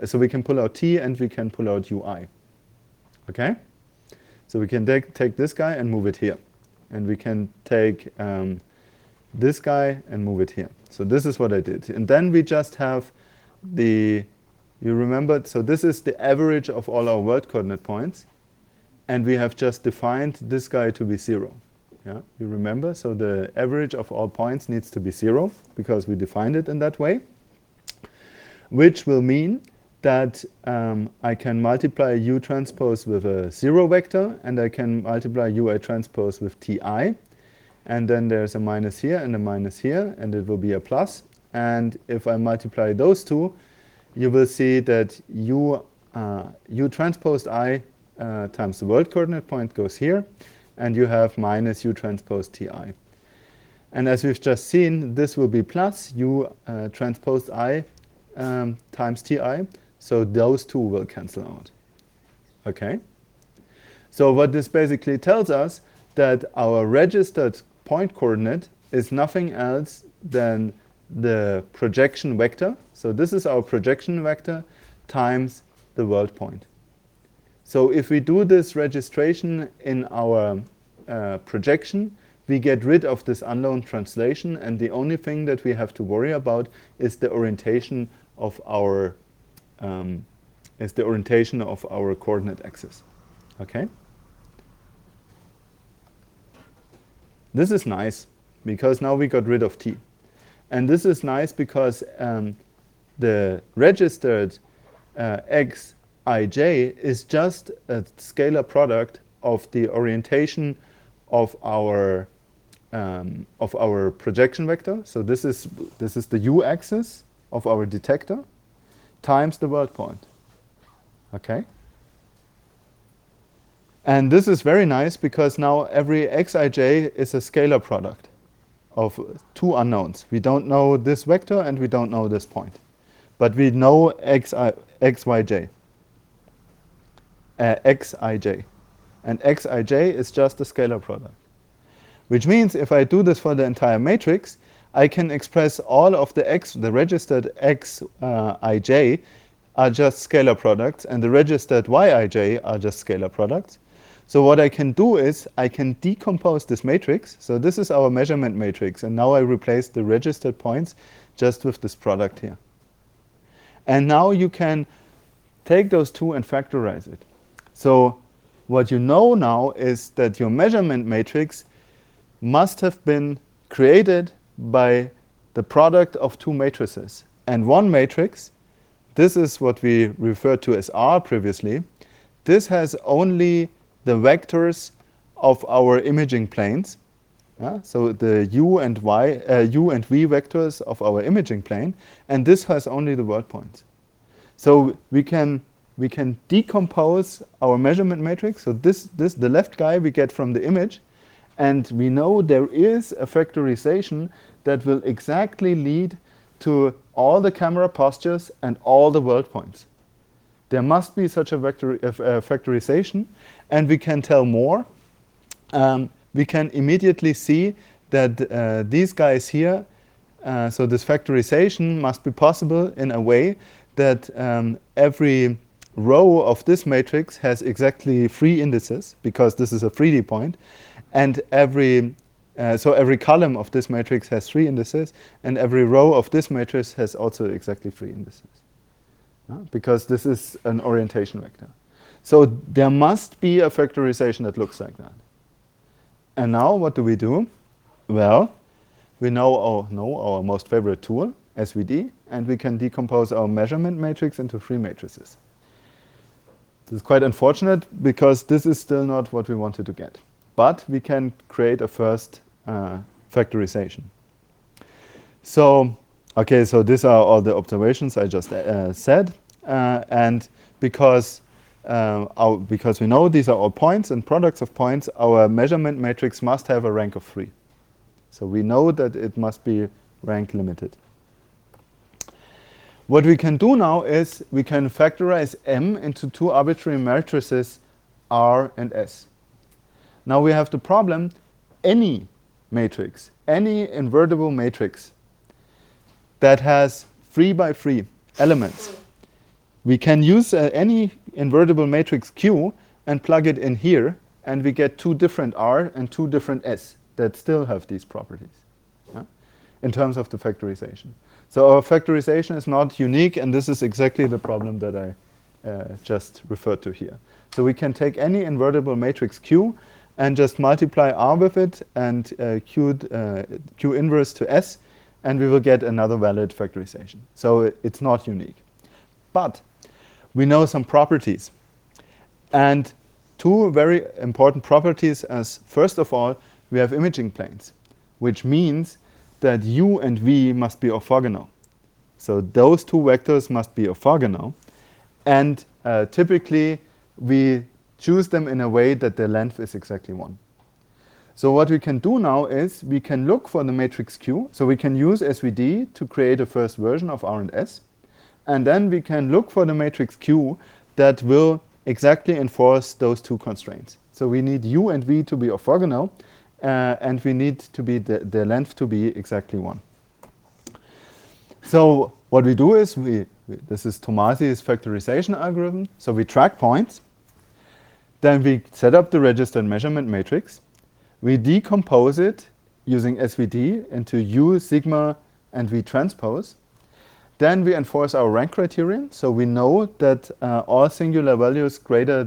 t and we can pull out ui. Okay? So we can take this guy and move it here. And we can take this guy and move it here. So this is what I did. And then we just have you remember, so this is the average of all our world coordinate points. And we have just defined this guy to be 0. Yeah, you remember? So the average of all points needs to be 0 because we defined it in that way, which will mean that I can multiply u transpose with a 0 vector, and I can multiply ui transpose with ti. And then there's a minus here and a minus here, and it will be a plus. And if I multiply those two, you will see that u transposed I times the world coordinate point goes here, and you have minus u transpose ti. And as we've just seen, this will be plus u transpose I times ti, so those two will cancel out. Okay? So what this basically tells us, that our registered point coordinate is nothing else than the projection vector. So this is our projection vector times the world point. So if we do this registration in our projection, we get rid of this unknown translation, and the only thing that we have to worry about is the orientation of our coordinate axis. Okay? This is nice because now we got rid of t. And this is nice because the registered xij is just a scalar product of the orientation of our projection vector. So this is the u-axis of our detector times the world point. Okay? And this is very nice because now every xij is a scalar product of two unknowns. We don't know this vector and we don't know this point. But we know xij. xij. And xij is just a scalar product. Which means if I do this for the entire matrix, I can express all of the registered xij are just scalar products, and the registered yij are just scalar products. So what I can do is I can decompose this matrix. So this is our measurement matrix, and now I replace the registered points just with this product here. And now you can take those two and factorize it. So what you know now is that your measurement matrix must have been created by the product of two matrices. And one matrix, this is what we referred to as R previously, this has only the vectors of our imaging planes. So the u and v vectors of our imaging plane, and this has only the world points. So we can decompose our measurement matrix. So the left guy we get from the image, and we know there is a factorization that will exactly lead to all the camera postures and all the world points. There must be such a factorization, and we can tell more. We can immediately see that these guys here, so this factorization must be possible in a way that every row of this matrix has exactly 3 indices, because this is a 3D point, and every column of this matrix has 3 indices, and every row of this matrix has also exactly 3 indices. Because this is an orientation vector. So there must be a factorization that looks like that. And now what do? Well, we know our most favorite tool, SVD, and we can decompose our measurement matrix into 3 matrices. This is quite unfortunate because this is still not what we wanted to get. But we can create a first factorization. So, okay, so these are all the observations I just said. And because we know these are all points and products of points, our measurement matrix must have a rank of 3. So we know that it must be rank limited. What we can do now is we can factorize M into 2 arbitrary matrices R and S. Now we have the problem, any matrix, any invertible matrix that has 3 by 3 elements, we can use any invertible matrix Q and plug it in here, and we get 2 different R and 2 different S that still have these properties, in terms of the factorization. So our factorization is not unique, and this is exactly the problem that I just referred to here. So we can take any invertible matrix Q and just multiply R with it and Q inverse to S, and we will get another valid factorization. So it's not unique. But we know some properties. And 2 very important properties as, first of all, we have imaging planes, which means that U and V must be orthogonal. So those 2 vectors must be orthogonal. And typically, we choose them in a way that their length is exactly 1. So what we can do now is we can look for the matrix Q. So we can use SVD to create a first version of R and S. And then we can look for the matrix Q that will exactly enforce those 2 constraints. So we need U and V to be orthogonal, and we need to be the length to be exactly 1. So what we do is, this is Tomasi's factorization algorithm. So we track points. Then we set up the registered measurement matrix. We decompose it using SVD into U, sigma, and V transpose. Then we enforce our rank criterion. So we know that all singular values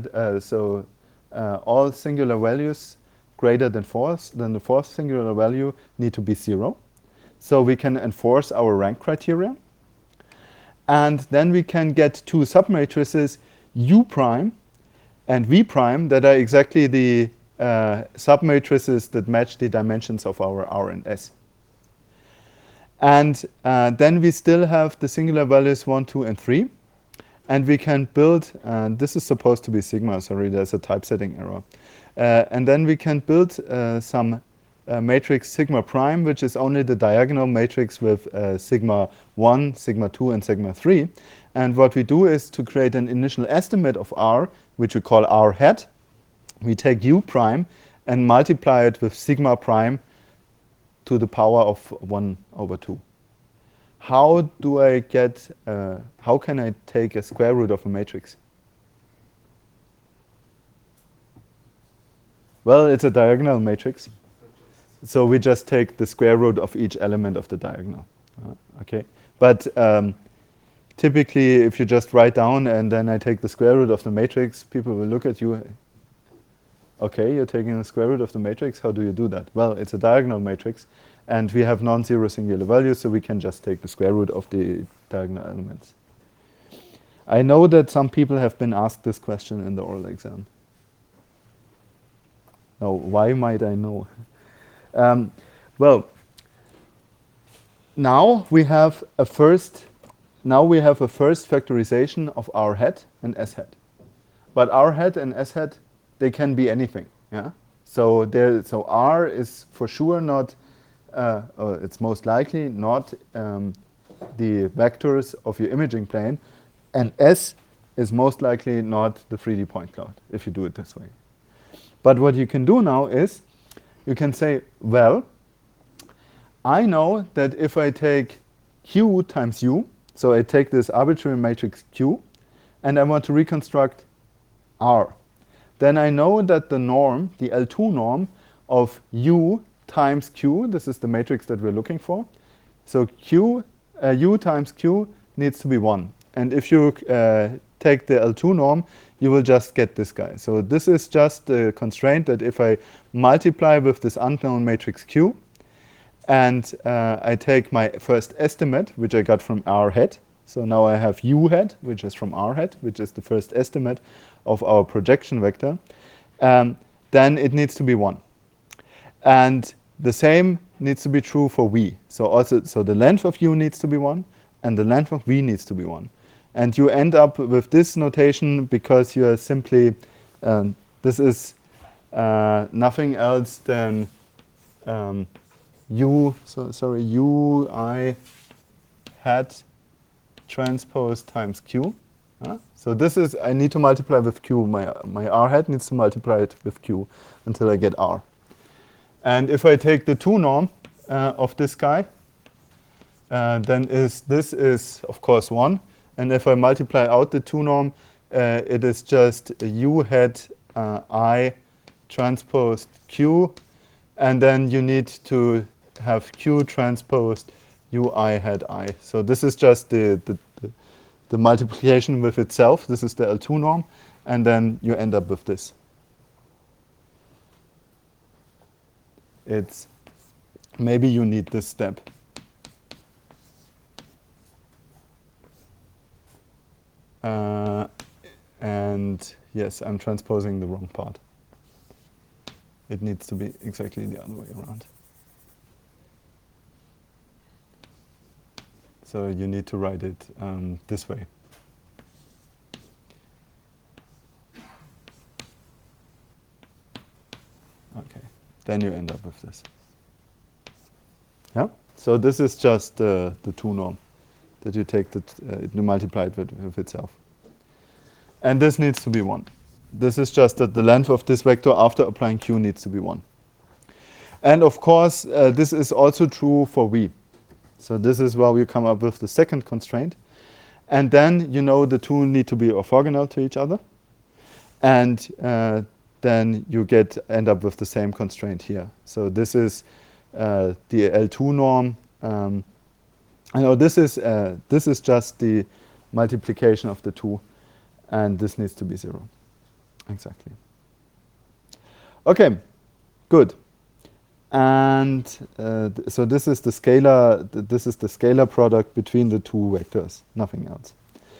all singular values greater than the 4th singular value need to be 0. So we can enforce our rank criteria. And then we can get 2 submatrices, U prime and V prime, that are exactly the submatrices that match the dimensions of our R and S. And then we still have the singular values 1, 2, and 3. And we can build, this is supposed to be sigma, sorry, there's a typesetting error. And then we can build some matrix sigma prime, which is only the diagonal matrix with sigma 1, sigma 2, and sigma 3. And what we do is to create an initial estimate of R, which we call R hat. We take U prime and multiply it with sigma prime to the power of 1 over 2. How can I take a square root of a matrix? Well, it's a diagonal matrix. So we just take the square root of each element of the diagonal. Okay, but typically, if you just write down and then I take the square root of the matrix, people will look at you. Okay, you're taking the square root of the matrix. How do you do that? Well, it's a diagonal matrix, and we have non-zero singular values, so we can just take the square root of the diagonal elements. I know that some people have been asked this question in the oral exam. Now, why might I know? Well, now we have a first factorization of R hat and S hat. But R hat and S hat, they can be anything. Yeah. So R is for sure not. It's most likely not the vectors of your imaging plane, and S is most likely not the 3D point cloud if you do it this way. But what you can do now is you can say, well, I know that if I take Q times U, so I take this arbitrary matrix Q, and I want to reconstruct R, then I know that the norm, the L2 norm of U times Q, this is the matrix that we're looking for. So U times Q needs to be 1. And if you take the L2 norm, you will just get this guy. So this is just the constraint that if I multiply with this unknown matrix Q, and I take my first estimate, which I got from R hat. So now I have U hat, which is from R hat, which is the first estimate of our projection vector. Then it needs to be 1. And the same needs to be true for V. So the length of U needs to be 1, and the length of V needs to be 1. And you end up with this notation because you are simply, this is nothing else than UI hat transpose times Q. So this is, I need to multiply with Q. My R hat needs to multiply it with Q until I get R. And if I take the 2 norm of this guy, then this is, of course, 1. And if I multiply out the 2 norm, it is just U hat I transposed Q. And then you need to have Q transposed UI hat I. So this is just the multiplication with itself. This is the L2 norm. And then you end up with this. It's maybe you need this step. And yes, I'm transposing the wrong part. It needs to be exactly the other way around. So you need to write it this way. Okay, then you end up with this. Yeah. So this is just the 2 norm that you take you multiply it with itself. And this needs to be 1. This is just that the length of this vector after applying Q needs to be 1. And of course, this is also true for V. So this is where we come up with the second constraint. And then you know the two need to be orthogonal to each other. And then you end up with the same constraint here. So this is the L2 norm. I know this is just the multiplication of the 2, and this needs to be 0. Exactly. Okay, good. And so this is the scalar. This is the scalar product between the 2 vectors. Nothing else.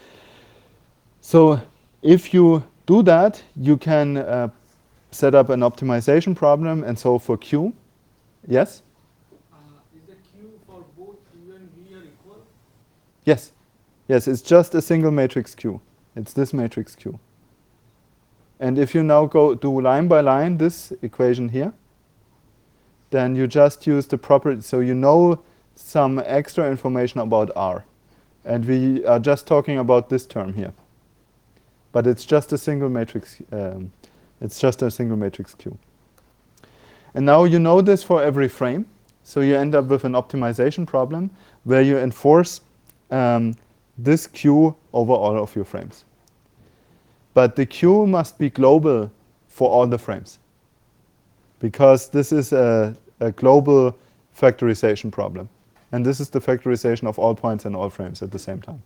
So if you do that, you can set up an optimization problem and solve for Q. Yes. Is the Q for both U and V are equal? Yes. Yes. It's just a single matrix Q. It's this matrix Q. And if you now do line by line this equation here, then you just use the property. So you know some extra information about R. And we are just talking about this term here. But it's just a single matrix. It's just a single matrix Q. And now you know this for every frame. So you end up with an optimization problem where you enforce this Q over all of your frames. But the Q must be global for all the frames, because this is a global factorization problem. And this is the factorization of all points in all frames at the same time.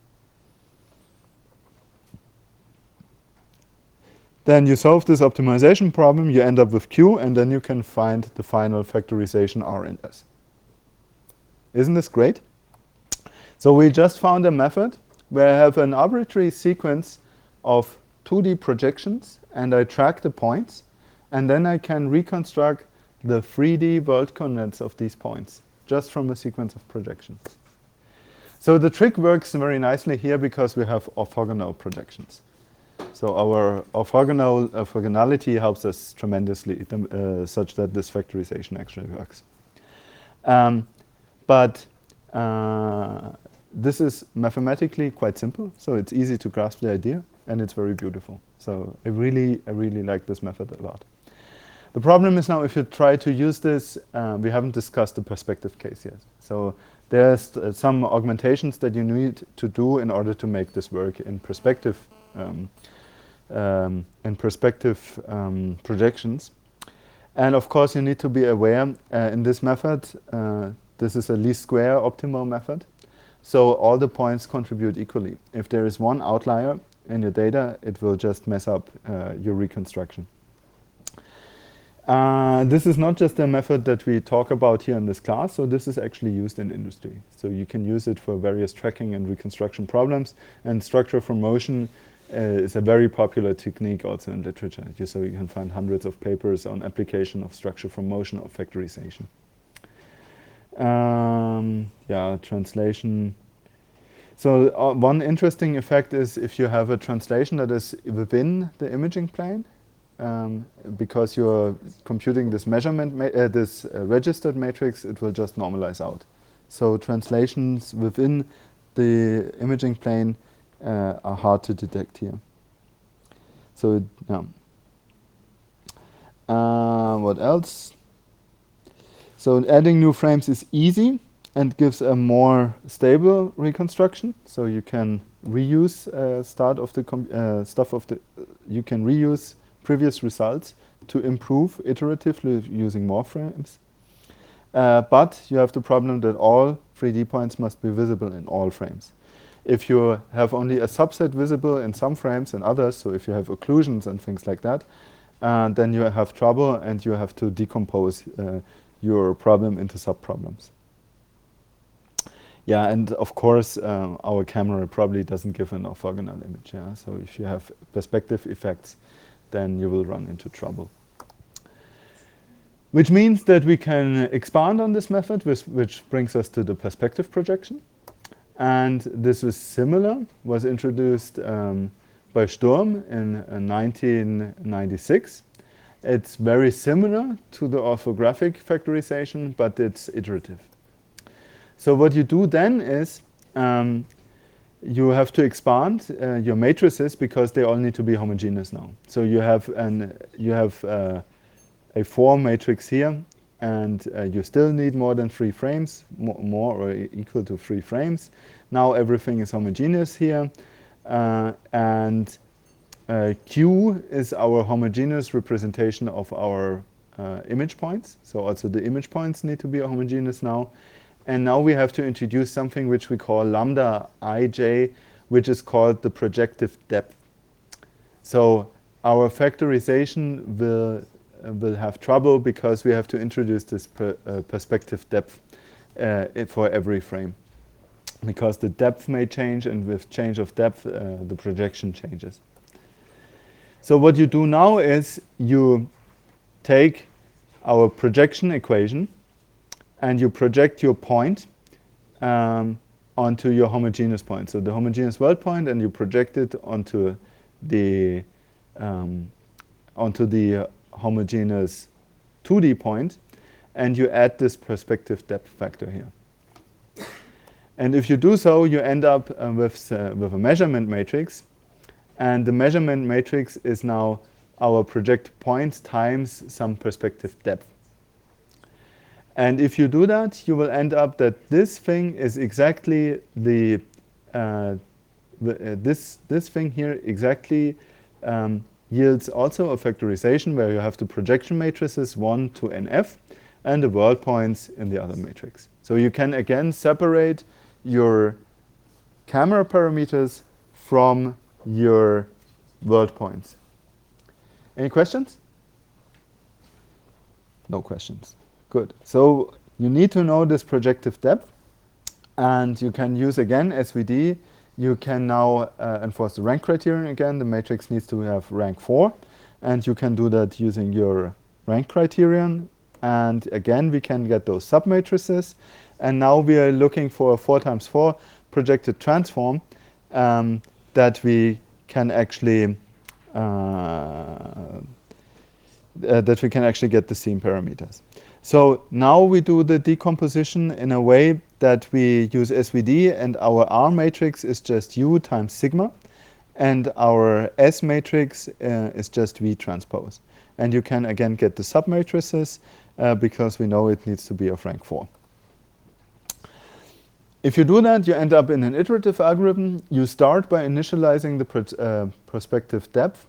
Then you solve this optimization problem, you end up with Q, and then you can find the final factorization R and S. Isn't this great? So we just found a method where I have an arbitrary sequence of 2D projections, and I track the points, and then I can reconstruct the 3D world coordinates of these points just from a sequence of projections. So the trick works very nicely here because we have orthogonal projections. So our orthogonality helps us tremendously, such that this factorization actually works. But this is mathematically quite simple, so it's easy to grasp the idea, and it's very beautiful. So I really like this method a lot. The problem is now if you try to use this, we haven't discussed the perspective case yet. So there's some augmentations that you need to do in order to make this work in perspective projections. And of course you need to be aware in this method, this is a least square optimal method. So all the points contribute equally. If there is one outlier, in your data, it will just mess up your reconstruction. This is not just a method that we talk about here in this class, so this is actually used in industry. So you can use it for various tracking and reconstruction problems, and structure from motion is a very popular technique also in literature. So you can find hundreds of papers on application of structure from motion of factorization. Yeah, translation. So one interesting effect is if you have a translation that is within the imaging plane, because you're computing this measurement, this registered matrix, it will just normalize out. So translations within the imaging plane are hard to detect here. So, yeah. What else? So adding new frames is easy and gives a more stable reconstruction. So you can reuse you can reuse previous results to improve iteratively using more frames. But you have the problem that all 3D points must be visible in all frames. If you have only a subset visible in some frames and others, so if you have occlusions and things like that, then you have trouble and you have to decompose your problem into subproblems. Yeah, and of course, our camera probably doesn't give an orthogonal image. Yeah? So if you have perspective effects, then you will run into trouble. Which means that we can expand on this method, which brings us to the perspective projection. And this is similar, was introduced by Sturm in 1996. It's very similar to the orthographic factorization, but it's iterative. So what you do then is you have to expand your matrices because they all need to be homogeneous now. So you have a 4 matrix here, and you still need more than 3 frames, more or equal to 3 frames. Now everything is homogeneous here, and Q is our homogeneous representation of our image points. So also the image points need to be homogeneous now. And now we have to introduce something which we call lambda ij, which is called the projective depth. So our factorization will have trouble because we have to introduce this perspective depth for every frame. Because the depth may change, and with change of depth, the projection changes. So what you do now is you take our projection equation and you project your point onto your homogeneous point. So the homogeneous world point, and you project it onto the homogeneous 2D point, and you add this perspective depth factor here. And if you do so, you end up with a measurement matrix, and the measurement matrix is now our project points times some perspective depth. And if you do that, you will end up that this thing is exactly this thing here exactly yields also a factorization where you have the projection matrices 1 to NF and the world points in the other matrix. So you can again separate your camera parameters from your world points. Any questions? No questions. Good. So you need to know this projective depth, and you can use again SVD. You can now enforce the rank criterion again. The matrix needs to have rank 4, and you can do that using your rank criterion. And again, we can get those submatrices. And now we are looking for a 4x4 projected transform that we can actually get the seam parameters. So now we do the decomposition in a way that we use SVD, and our R matrix is just U times sigma, and our S matrix is just V transpose. And you can again get the submatrices because we know it needs to be of rank 4. If you do that, you end up in an iterative algorithm. You start by initializing the prospective depth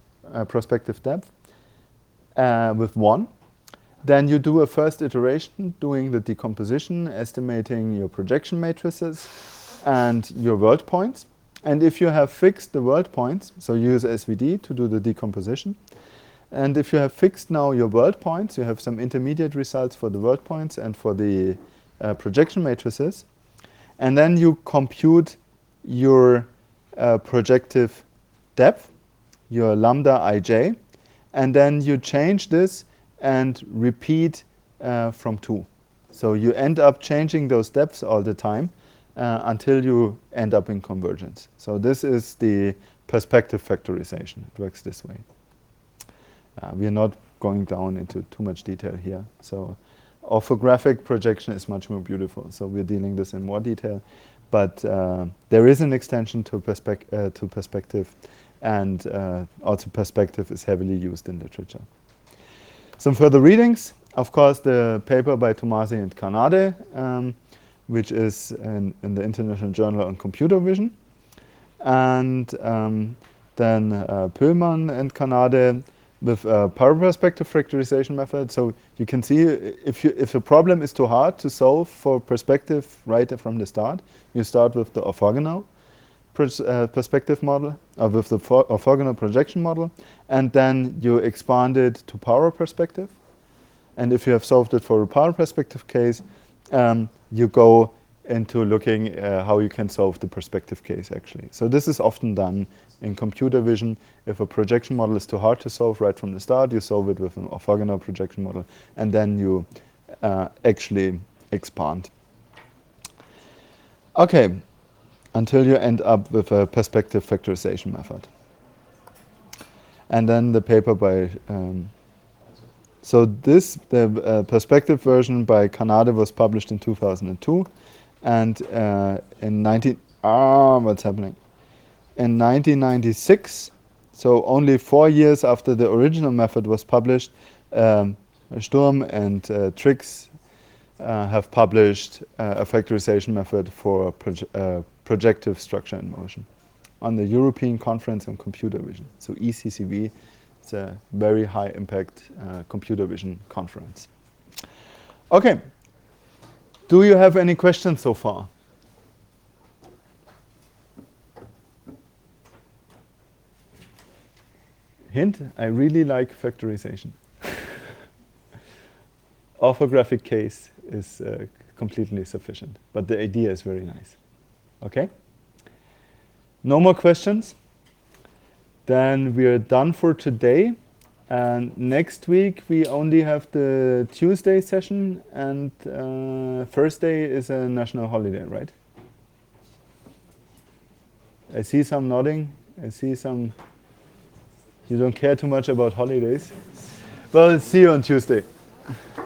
with 1. Then you do a first iteration, doing the decomposition, estimating your projection matrices and your world points. And if you have fixed the world points, so you use SVD to do the decomposition. And if you have fixed now your world points, you have some intermediate results for the world points and for the projection matrices. And then you compute your projective depth, your lambda ij, and then you change this and repeat from 2. So you end up changing those depths all the time until you end up in convergence. So this is the perspective factorization. It works this way. We are not going down into too much detail here. So orthographic projection is much more beautiful. So we're dealing this in more detail. But there is an extension to perspective, and also perspective is heavily used in literature. Some further readings. Of course, the paper by Tomasi and Kanade, which is in the International Journal on Computer Vision. And then Pöhlmann and Kanade with a power perspective factorization method. So you can see if a problem is too hard to solve for perspective right from the start, you start with the orthogonal perspective model, or with the orthogonal projection model, and then you expand it to power perspective. And if you have solved it for a power perspective case, you go into looking how you can solve the perspective case actually. So this is often done in computer vision. If a projection model is too hard to solve right from the start, you solve it with an orthogonal projection model, and then you actually expand. Okay, until you end up with a perspective factorization method. And then the paper by so this, the perspective version by Kanade was published in 2002, and in 1996, so only 4 years after the original method was published, Sturm and Trix have published a factorization method for projective structure in motion on the European Conference on Computer Vision, so ECCV. It's a very high impact computer vision conference. Okay, do you have any questions so far? Hint, I really like factorization. Orthographic case is completely sufficient, but the idea is very nice. Okay? No more questions? Then we are done for today. And next week we only have the Tuesday session, and Thursday is a national holiday, right? I see some nodding. I see some. You don't care too much about holidays. Well, see you on Tuesday.